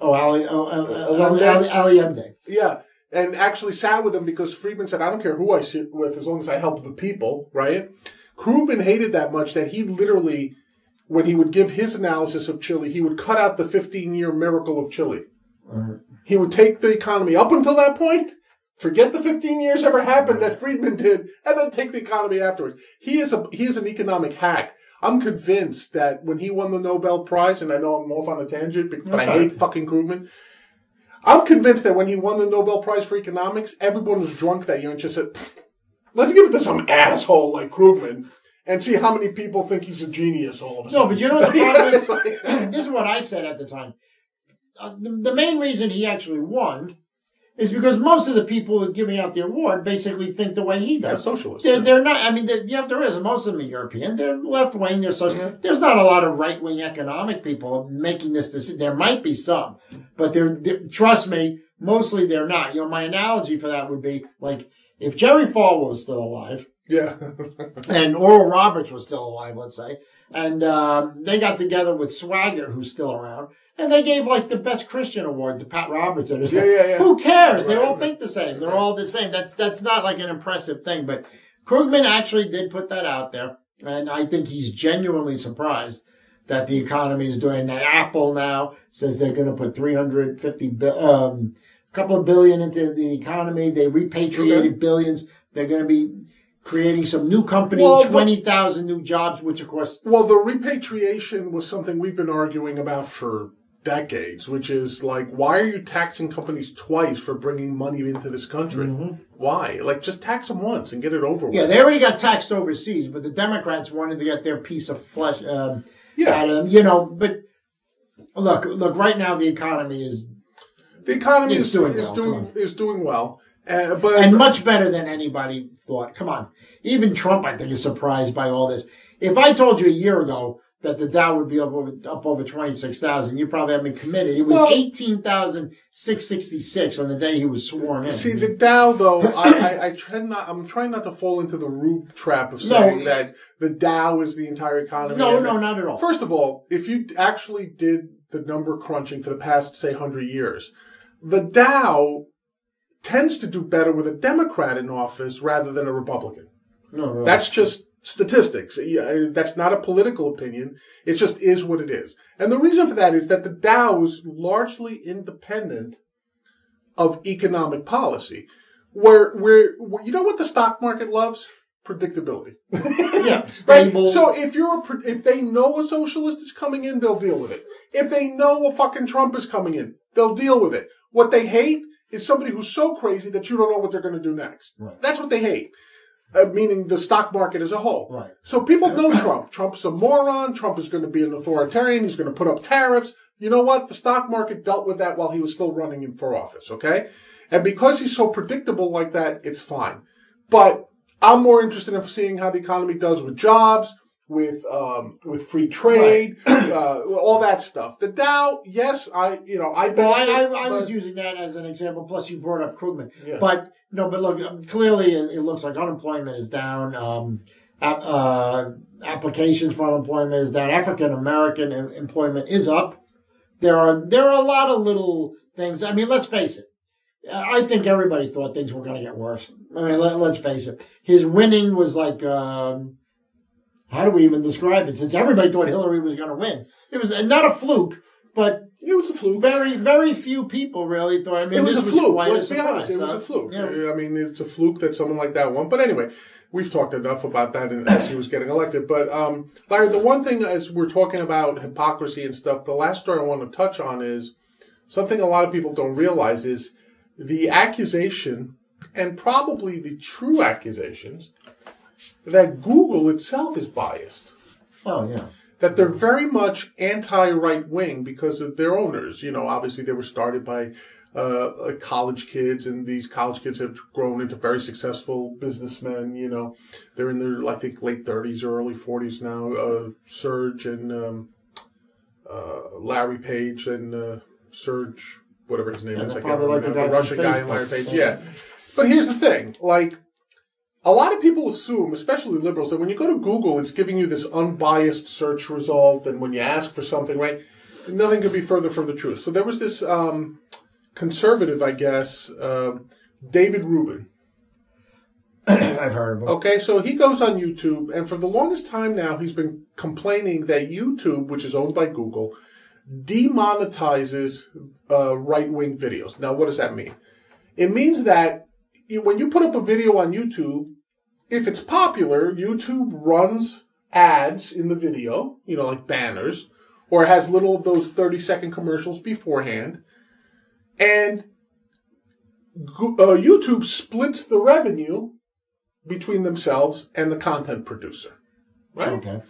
Allende. Yeah, and actually sat with him because Friedman said, I don't care who I sit with as long as I help the people, right? Krugman hated that much that he literally, when he would give his analysis of Chile, he would cut out the 15-year miracle of Chile. He would take the economy up until that point, forget the 15 years ever happened that Friedman did, and then take the economy afterwards. He is an economic hack. I'm convinced that when he won the Nobel Prize, and I know I'm off on a tangent, but I hate fucking Krugman. I'm convinced that when he won the Nobel Prize for economics, everyone was drunk that year and just said, let's give it to some asshole like Krugman and see how many people think he's a genius all of a sudden. No, but you know what the problem is? This is what I said at the time. The main reason he actually won is because most of the people who are giving out the award basically think the way he does. They're socialists. They're not. I mean, there is. Most of them are European. They're left wing. They're social. Mm-hmm. There's not a lot of right wing economic people making this decision. There might be some, but trust me, mostly they're not. You know, my analogy for that would be like if Jerry Falwell was still alive, yeah, and Oral Roberts was still alive, let's say, and they got together with Swaggart, who's still around. And they gave like the best Christian award to Pat Robertson. Yeah. Who cares? They all think the same. They're all the same. That's not like an impressive thing. But Krugman actually did put that out there. And I think he's genuinely surprised that the economy is doing that. Apple now says they're going to put a couple of billion into the economy. They repatriated billions. They're going to be creating some new company, 20,000 new jobs, which of course... Well, the repatriation was something we've been arguing about for decades, which is like, why are you taxing companies twice for bringing money into this country? Mm-hmm. Why? Like, just tax them once and get it over with. Yeah, they already got taxed overseas, but the Democrats wanted to get their piece of flesh out of them, you know. But look, right now the economy is... The economy is doing well. And much better than anybody thought. Come on. Even Trump, I think, is surprised by all this. If I told you a year ago that the Dow would be up over 26,000, you probably haven't been committed. It was 18,666 on the day he was sworn in. See, the Dow, though, I'm trying not to fall into the Rube trap of saying that the Dow is the entire economy. No, not at all. First of all, if you actually did the number crunching for the past, say, 100 years, the Dow tends to do better with a Democrat in office rather than a Republican. No, really. That's just statistics. That's not a political opinion. It just is what it is. And the reason for that is that the Dow is largely independent of economic policy. Where you know what the stock market loves? Predictability. Yeah, stable. Right? So if they know a socialist is coming in, they'll deal with it. If they know a fucking Trump is coming in, they'll deal with it. What they hate is somebody who's so crazy that you don't know what they're going to do next. Right. That's what they hate. Meaning the stock market as a whole. Right. So people know Trump. Trump's a moron. Trump is going to be an authoritarian. He's going to put up tariffs. You know what? The stock market dealt with that while he was still running for office, okay? And because he's so predictable like that, it's fine. But I'm more interested in seeing how the economy does with jobs, with free trade, right. All that stuff. The Dow, yes, I was using that as an example. Plus, you brought up Krugman, yeah. But look, clearly it looks like unemployment is down. Applications for unemployment is down. African American employment is up. There are a lot of little things. I mean, let's face it. I think everybody thought things were going to get worse. I mean, let's face it. His winning was like. How do we even describe it? Since everybody thought Hillary was going to win. It was not a fluke, but it was a fluke. Very, very few people really thought. I mean, it was a fluke. Let's be honest. It was a fluke. Yeah. I mean, it's a fluke that someone like that won. But anyway, we've talked enough about that as he was getting elected. But, Larry, the one thing as we're talking about hypocrisy and stuff, the last story I want to touch on is something a lot of people don't realize is the accusation, and probably the true accusations, that Google itself is biased. Oh, yeah. That they're very much anti-right wing because of their owners. You know, obviously they were started by college kids, and these college kids have grown into very successful businessmen. You know, they're in their, I think, late 30s or early 40s now. Serge and Larry Page and Serge, whatever his name is. I can't remember. The Russian guy and Larry Page. Yeah. But here's the thing. Like, a lot of people assume, especially liberals, that when you go to Google, it's giving you this unbiased search result, and when you ask for something, right, nothing could be further from the truth. So there was this conservative, I guess, David Rubin. I've heard of him. Okay, so he goes on YouTube, and for the longest time now, he's been complaining that YouTube, which is owned by Google, demonetizes right-wing videos. Now, what does that mean? It means that when you put up a video on YouTube, if it's popular, YouTube runs ads in the video, like banners, or has little of those 30-second commercials beforehand. And YouTube splits the revenue between themselves and the content producer. Right? Okay.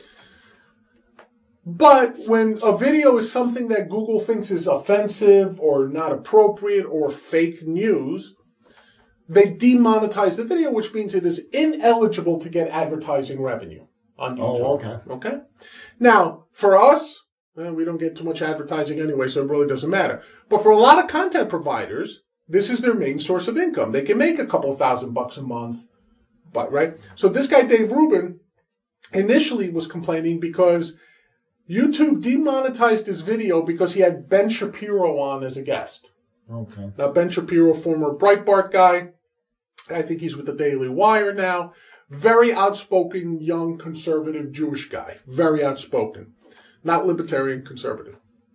But when a video is something that Google thinks is offensive or not appropriate or fake news, they demonetize the video, which means it is ineligible to get advertising revenue on YouTube. Oh, okay. Okay? Now, for us, we don't get too much advertising anyway, so it really doesn't matter. But for a lot of content providers, this is their main source of income. They can make a couple $1,000 a month, right? So this guy, Dave Rubin, initially was complaining because YouTube demonetized his video because he had Ben Shapiro on as a guest. Okay. Now, Ben Shapiro, former Breitbart guy, I think he's with the Daily Wire now. Very outspoken, young, conservative Jewish guy. Very outspoken. Not libertarian, conservative.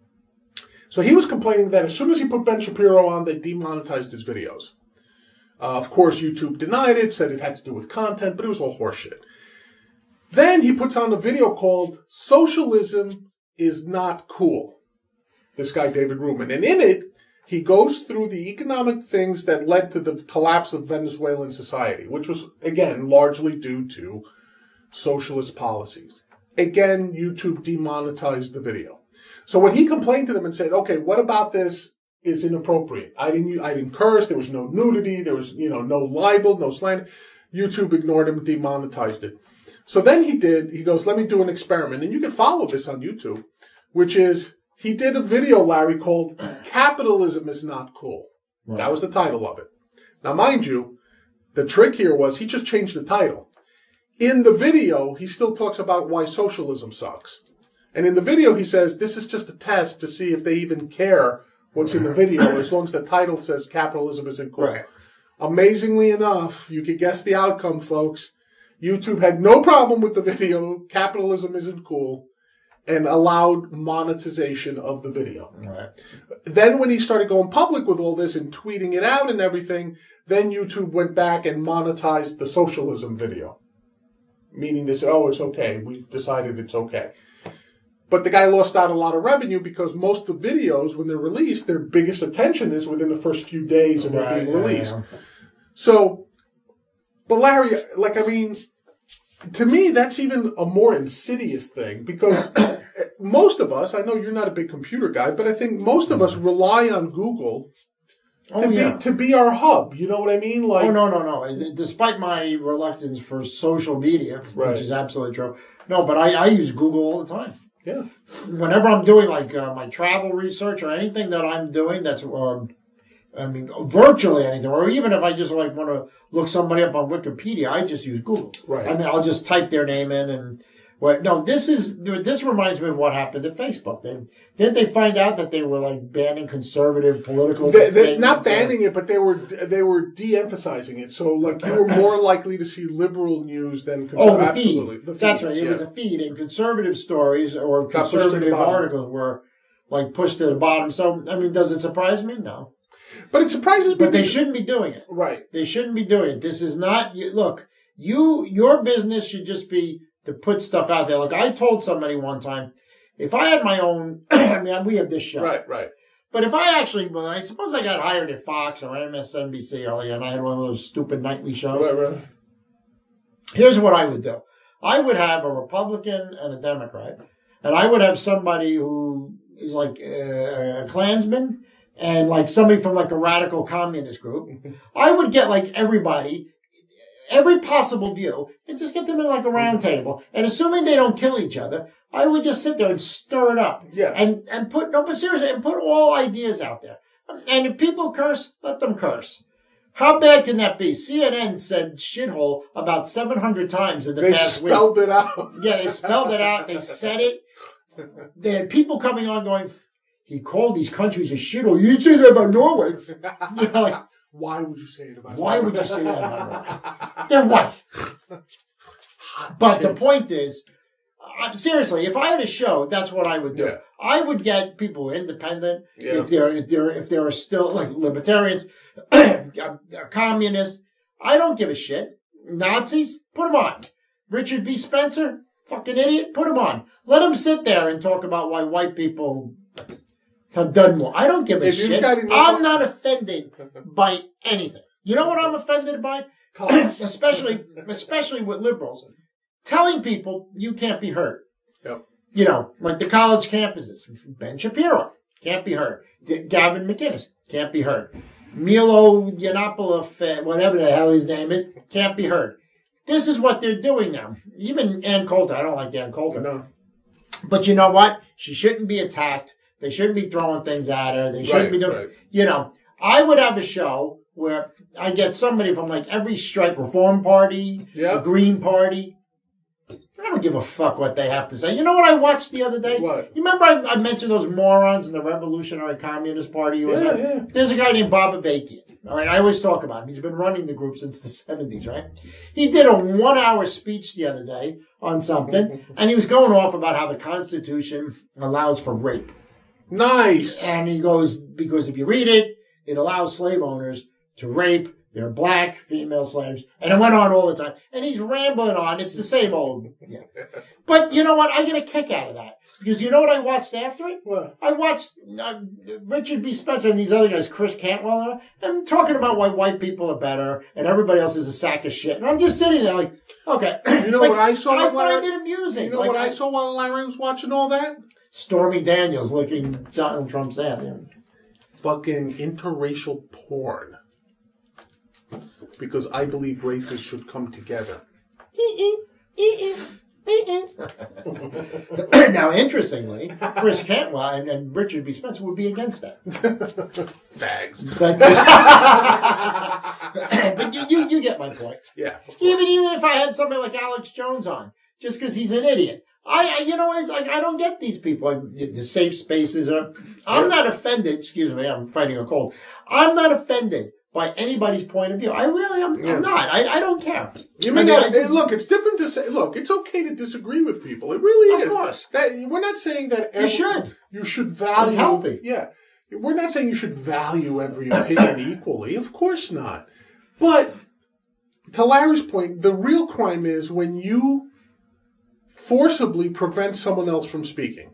So he was complaining that as soon as he put Ben Shapiro on, they demonetized his videos. Of course, YouTube denied it, said it had to do with content, but it was all horseshit. Then he puts on a video called Socialism is Not Cool. This guy, David Rubin. And in it, he goes through the economic things that led to the collapse of Venezuelan society, which was, again, largely due to socialist policies. Again, YouTube demonetized the video. So when he complained to them and said, okay, what about this is inappropriate? I didn't curse. There was no nudity. There was, no libel, no slander. YouTube ignored him, demonetized it. So then he goes, let me do an experiment. And you can follow this on YouTube, which is, he did a video, Larry, called Capitalism is Not Cool. Right. That was the title of it. Now, mind you, the trick here was he just changed the title. In the video, he still talks about why socialism sucks. And in the video, he says, this is just a test to see if they even care what's in the video, as long as the title says capitalism isn't cool. Right. Amazingly enough, you can guess the outcome, folks. YouTube had no problem with the video, capitalism isn't cool, and allowed monetization of the video. Right. Then when he started going public with all this and tweeting it out and everything, then YouTube went back and monetized the socialism video. Meaning they said, oh, it's okay. We've decided it's okay. But the guy lost out a lot of revenue because most of the videos, when they're released, their biggest attention is within the first few days of it being released. Yeah. So, but Larry, to me, that's even a more insidious thing because most of us, I know you're not a big computer guy, but I think most of us rely on Google to be our hub. You know what I mean? Like, no. Despite my reluctance for social media, which is absolutely true. No, but I use Google all the time. Yeah. Whenever I'm doing my travel research or anything that I'm doing that's, virtually anything, or even if I just want to look somebody up on Wikipedia, I just use Google. Right. I'll just type their name in and this reminds me of what happened at Facebook. Didn't they find out that they were banning conservative political they're not banning it, but they were de-emphasizing it. So you were more likely to see liberal news than conservative. The feed. Absolutely. The feed. That's right. It was a feed, and conservative stories or conservative articles were pushed to the bottom. So does it surprise me? No. But it surprises me. But they shouldn't be doing it. Right. They shouldn't be doing it. This is not your business should just be to put stuff out there. I told somebody one time, if I had my own, we have this show. Right. But if I I suppose I got hired at Fox or MSNBC earlier and I had one of those stupid nightly shows. Right. Here's what I would do. I would have a Republican and a Democrat, and I would have somebody who is a Klansman and somebody from a radical communist group. I would get everybody, every possible view, and just get them in a round table. And assuming they don't kill each other, I would just sit there and stir it up. Yeah. And put all ideas out there. And if people curse, let them curse. How bad can that be? CNN said shithole about 700 times in the past week. They spelled it out. Yeah, they spelled it out. They said it. They had people coming on going, he called these countries a shithole. You didn't say that about Norway. Why would you say it about Why would you say that about Norway? They're white. But the point is, Seriously, if I had a show, that's what I would do. Yeah. I would get people independent. Yeah. If there are still like libertarians, communists. I don't give a shit. Nazis, put them on. Richard B. Spencer, fucking idiot, put him on. Let him sit there and talk about why white people have done more. I don't give a shit. I'm not offended by anything. You know what I'm offended by? especially with liberals. Telling people you can't be heard. Yep. You know, like the college campuses. Ben Shapiro, can't be heard. Gavin McInnes, can't be heard. Milo Yiannopoulos, whatever the hell his name is, can't be heard. This is what they're doing now. Even Ann Coulter, I don't like Ann Coulter. No. But you know what? She shouldn't be attacked. They shouldn't be throwing things at her. They shouldn't be doing, you know, I would have a show where I get somebody from like every strike reform party, the Green Party. I don't give a fuck what they have to say. You know what I watched the other day? What? You remember I mentioned those morons in the Revolutionary Communist Party? Yeah. There's a guy named Bob Avakian. All right, I always talk about him. He's been running the group since the 70s, right? He did a 1-hour speech the other day on something, and he was going off about how the Constitution allows for rape. Nice. And he goes, because if you read it, it allows slave owners to rape their black female slaves. And it went on all the time. And he's rambling on. It's the same old. Yeah. But you know what? I get a kick out of that. Because you know what I watched after it? What? I watched Richard B. Spencer and these other guys, Chris Cantwell, and talking about why white people are better and everybody else is a sack of shit. And I'm just sitting there like, okay. You know what I saw? I find it amusing. You know what I saw while Larry was watching all that? Stormy Daniels licking Donald Trump's ass. Fucking interracial porn. Because I believe races should come together. Now, interestingly, Chris Cantwell and Richard B. Spencer would be against that. Fags. But you get my point. Yeah. Even if I had somebody like Alex Jones on, just because he's an idiot. You know what? It's like, I don't get these people. The safe spaces. I'm not offended. Excuse me. I'm fighting a cold. I'm not offended by anybody's point of view. I really am. I'm not. I don't care. You mean, look, it's different to say, look, it's okay to disagree with people. It really is. Of course. We're not saying that You should value. It's healthy. Yeah. We're not saying you should value every opinion equally. Of course not. But to Larry's point, the real crime is when you forcibly prevent someone else from speaking.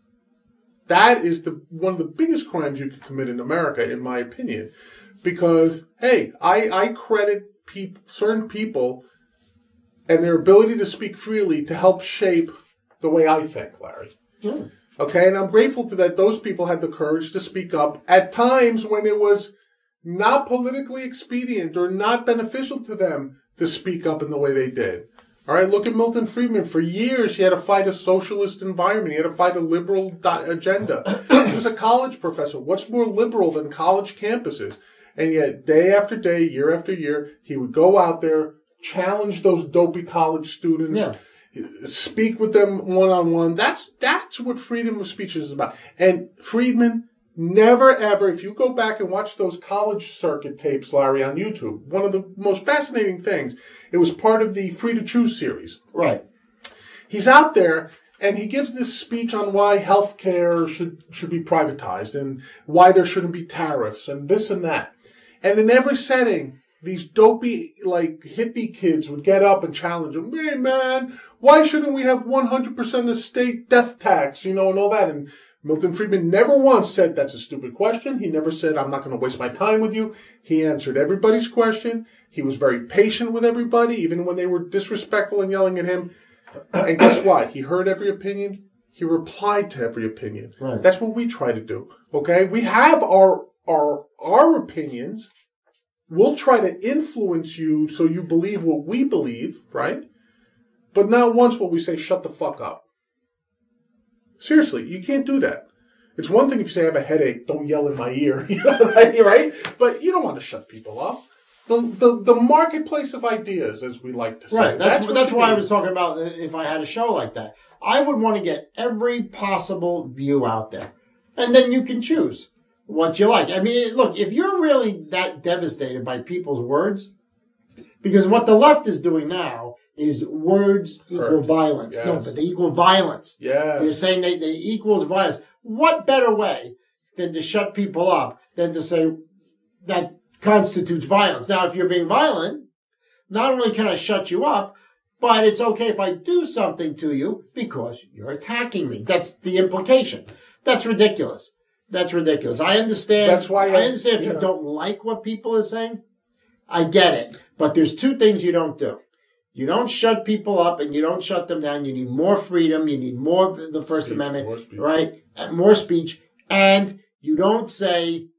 That is one of the biggest crimes you could commit in America, in my opinion. Because, hey, I credit certain people and their ability to speak freely to help shape the way I think, Larry. Mm. Okay, and I'm grateful to that those people had the courage to speak up at times when it was not politically expedient or not beneficial to them to speak up in the way they did. All right, look at Milton Friedman. For years, he had to fight a socialist environment. He had to fight a liberal agenda. He was a college professor. What's more liberal than college campuses? And yet, day after day, year after year, he would go out there, challenge those dopey college students, speak with them one-on-one. That's what freedom of speech is about. And Friedman never, ever, if you go back and watch those college circuit tapes, Larry, on YouTube, one of the most fascinating things, it was part of the Free to Choose series. Right. He's out there, and he gives this speech on why healthcare should be privatized and why there shouldn't be tariffs and this and that. And in every setting, these dopey, like, hippie kids would get up and challenge him. Hey, man, why shouldn't we have 100% of state death tax, and all that? And Milton Friedman never once said, that's a stupid question. He never said, I'm not going to waste my time with you. He answered everybody's question. He was very patient with everybody, even when they were disrespectful and yelling at him. And guess what? He heard every opinion. He replied to every opinion. Right. That's what we try to do. Okay? We have our opinions. We'll try to influence you so you believe what we believe, right? But not once will we say, shut the fuck up. Seriously, you can't do that. It's one thing if you say, I have a headache, don't yell in my ear, right? But you don't want to shut people up. The marketplace of ideas, as we like to say. Right. That's why I was talking about if I had a show like that. I would want to get every possible view out there. And then you can choose what you like. I mean, look, if you're really that devastated by people's words, because what the left is doing now is words equal violence. Yes. No, but they equal violence. Yes. They're saying they equals violence. What better way than to shut people up than to say that constitutes violence? Now, if you're being violent, not only can I shut you up, but it's okay if I do something to you because you're attacking me. That's the implication. That's ridiculous. That's ridiculous. I understand. That's why I understand if you don't like what people are saying. I get it. But there's two things you don't do. You don't shut people up and you don't shut them down. You need more freedom. You need more of the First Amendment, right? And more speech. And you don't say,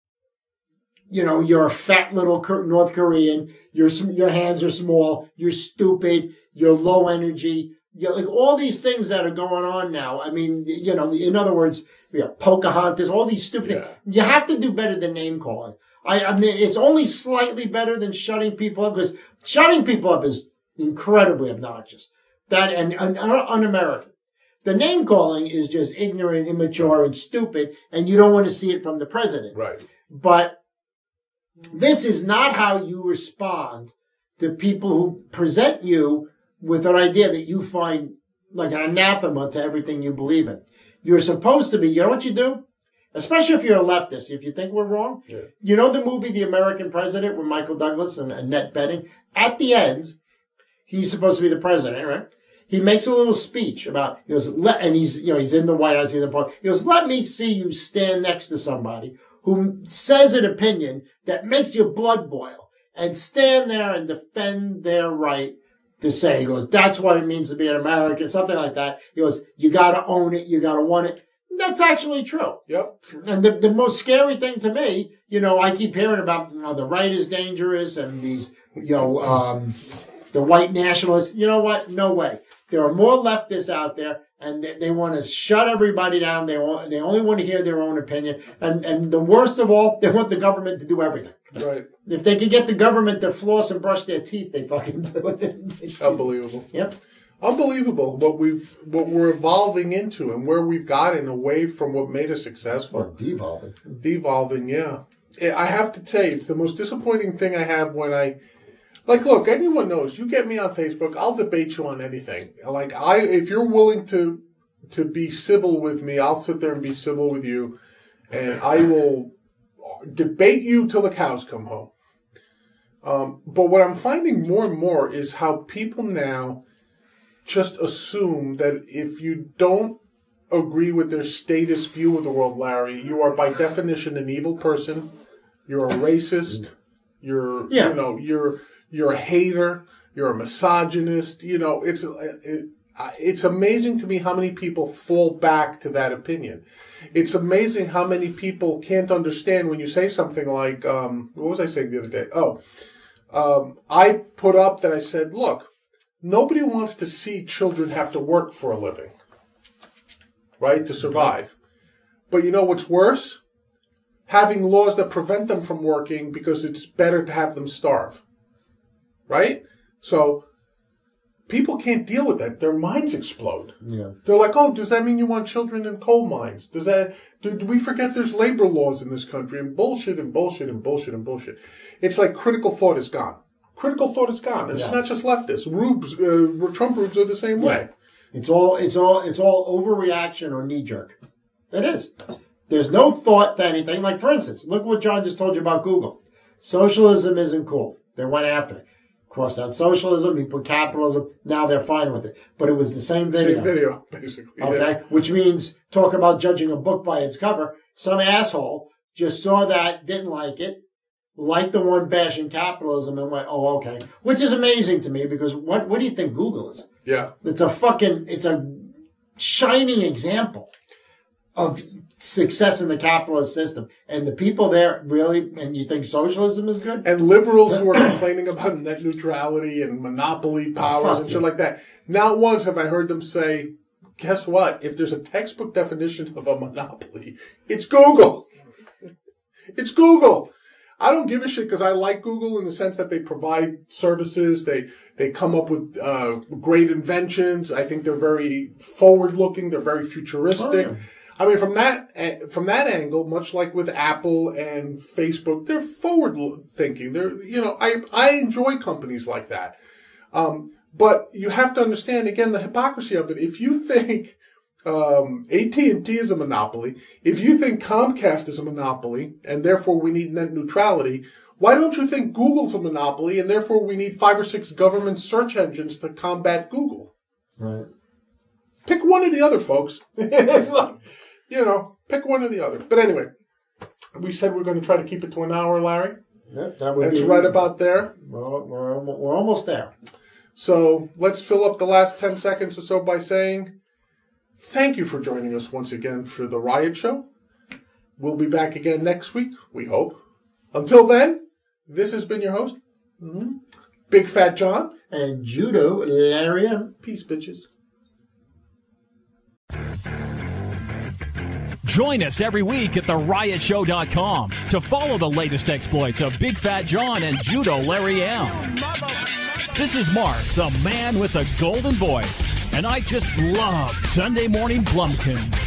you know, you're a fat little North Korean. Your hands are small. You're stupid. You're low energy. You're like all these things that are going on now. I mean, you know, in other words, Pocahontas, all these stupid things. You have to do better than name calling. I mean, it's only slightly better than shutting people up because shutting people up is incredibly obnoxious. That and un-American. The name calling is just ignorant, immature, and stupid, and you don't want to see it from the president. Right. But this is not how you respond to people who present you with an idea that you find like an anathema to everything you believe in. You're supposed to be, you know what you do? Especially if you're a leftist, if you think we're wrong. Yeah. You know the movie The American President with Michael Douglas and Annette Bening? At the end, he's supposed to be the president, right? He makes a little speech about, he goes, and he's in the White House, he goes, let me see you stand next to somebody who says an opinion that makes your blood boil and stand there and defend their right to say. He goes, that's what it means to be an American, something like that. He goes, you gotta own it, you gotta want it. That's actually true. Yep. And the most scary thing to me, you know, I keep hearing about, you know, the right is dangerous and these, you know, the white nationalists. You know what? No way. There are more leftists out there, and they want to shut everybody down. They only want to hear their own opinion. And the worst of all, they want the government to do everything. Right. If they could get the government to floss and brush their teeth, they fucking do it. Unbelievable. Yep. Unbelievable what we're evolving into and where we've gotten away from what made us successful. Devolving, yeah. I have to tell you, it's the most disappointing thing I have when look, anyone knows, you get me on Facebook, I'll debate you on anything. If you're willing to be civil with me, I'll sit there and be civil with you, and I will debate you till the cows come home. But what I'm finding more and more is how people now just assume that if you don't agree with their statist view of the world, Larry, you are by definition an evil person. You're a racist. You're a hater. You're a misogynist. You know, it's amazing to me how many people fall back to that opinion. It's amazing how many people can't understand when you say something like, what was I saying the other day? I put up that I said, look, nobody wants to see children have to work for a living, right, to survive. But you know what's worse? Having laws that prevent them from working because it's better to have them starve, right? So people can't deal with that. Their minds explode. Yeah. They're like, oh, does that mean you want children in coal mines? Do we forget there's labor laws in this country? And bullshit and bullshit and bullshit and bullshit. It's like critical thought is gone. Critical thought is gone. It's not just leftists. Trump rubes are the same way. It's all overreaction or knee jerk. It is. There's no thought to anything. Like, for instance, look what John just told you about Google. Socialism isn't cool. They went after it. Crossed out socialism. He put capitalism. Now they're fine with it. But it was the same video. Same video, basically. Okay. Yeah. Which means, talk about judging a book by its cover. Some asshole just saw that, didn't like it, liked the one bashing capitalism and went, oh, okay. Which is amazing to me because what do you think Google is? Yeah. It's a shining example of success in the capitalist system. And the people there really, and you think socialism is good? And liberals who are complaining about net neutrality and monopoly powers and shit like that. Not once have I heard them say, guess what? If there's a textbook definition of a monopoly, it's Google. It's Google. I don't give a shit because I like Google in the sense that they provide services. They come up with great inventions. I think they're very forward-looking. They're very futuristic. Oh, yeah. I mean, from that angle, much like with Apple and Facebook, they're forward-thinking. They're, I enjoy companies like that. But you have to understand, again, the hypocrisy of it. If you think AT&T is a monopoly, if you think Comcast is a monopoly, and therefore we need net neutrality, why don't you think Google's a monopoly, and therefore we need 5 or 6 government search engines to combat Google? Right. Pick one or the other, folks. It's like, pick one or the other. But anyway, we said we're going to try to keep it to an hour, Larry. Yep, that would It's right about there. We're almost there. So let's fill up the last 10 seconds or so by saying thank you for joining us once again for The Riot Show. We'll be back again next week, we hope. Until then, this has been your host, Big Fat John. And Judo Larry M. Peace, bitches. Join us every week at theriotshow.com to follow the latest exploits of Big Fat John and Judo Larry M. This is Mark, the man with the golden voice, and I just love Sunday Morning Blumpkin.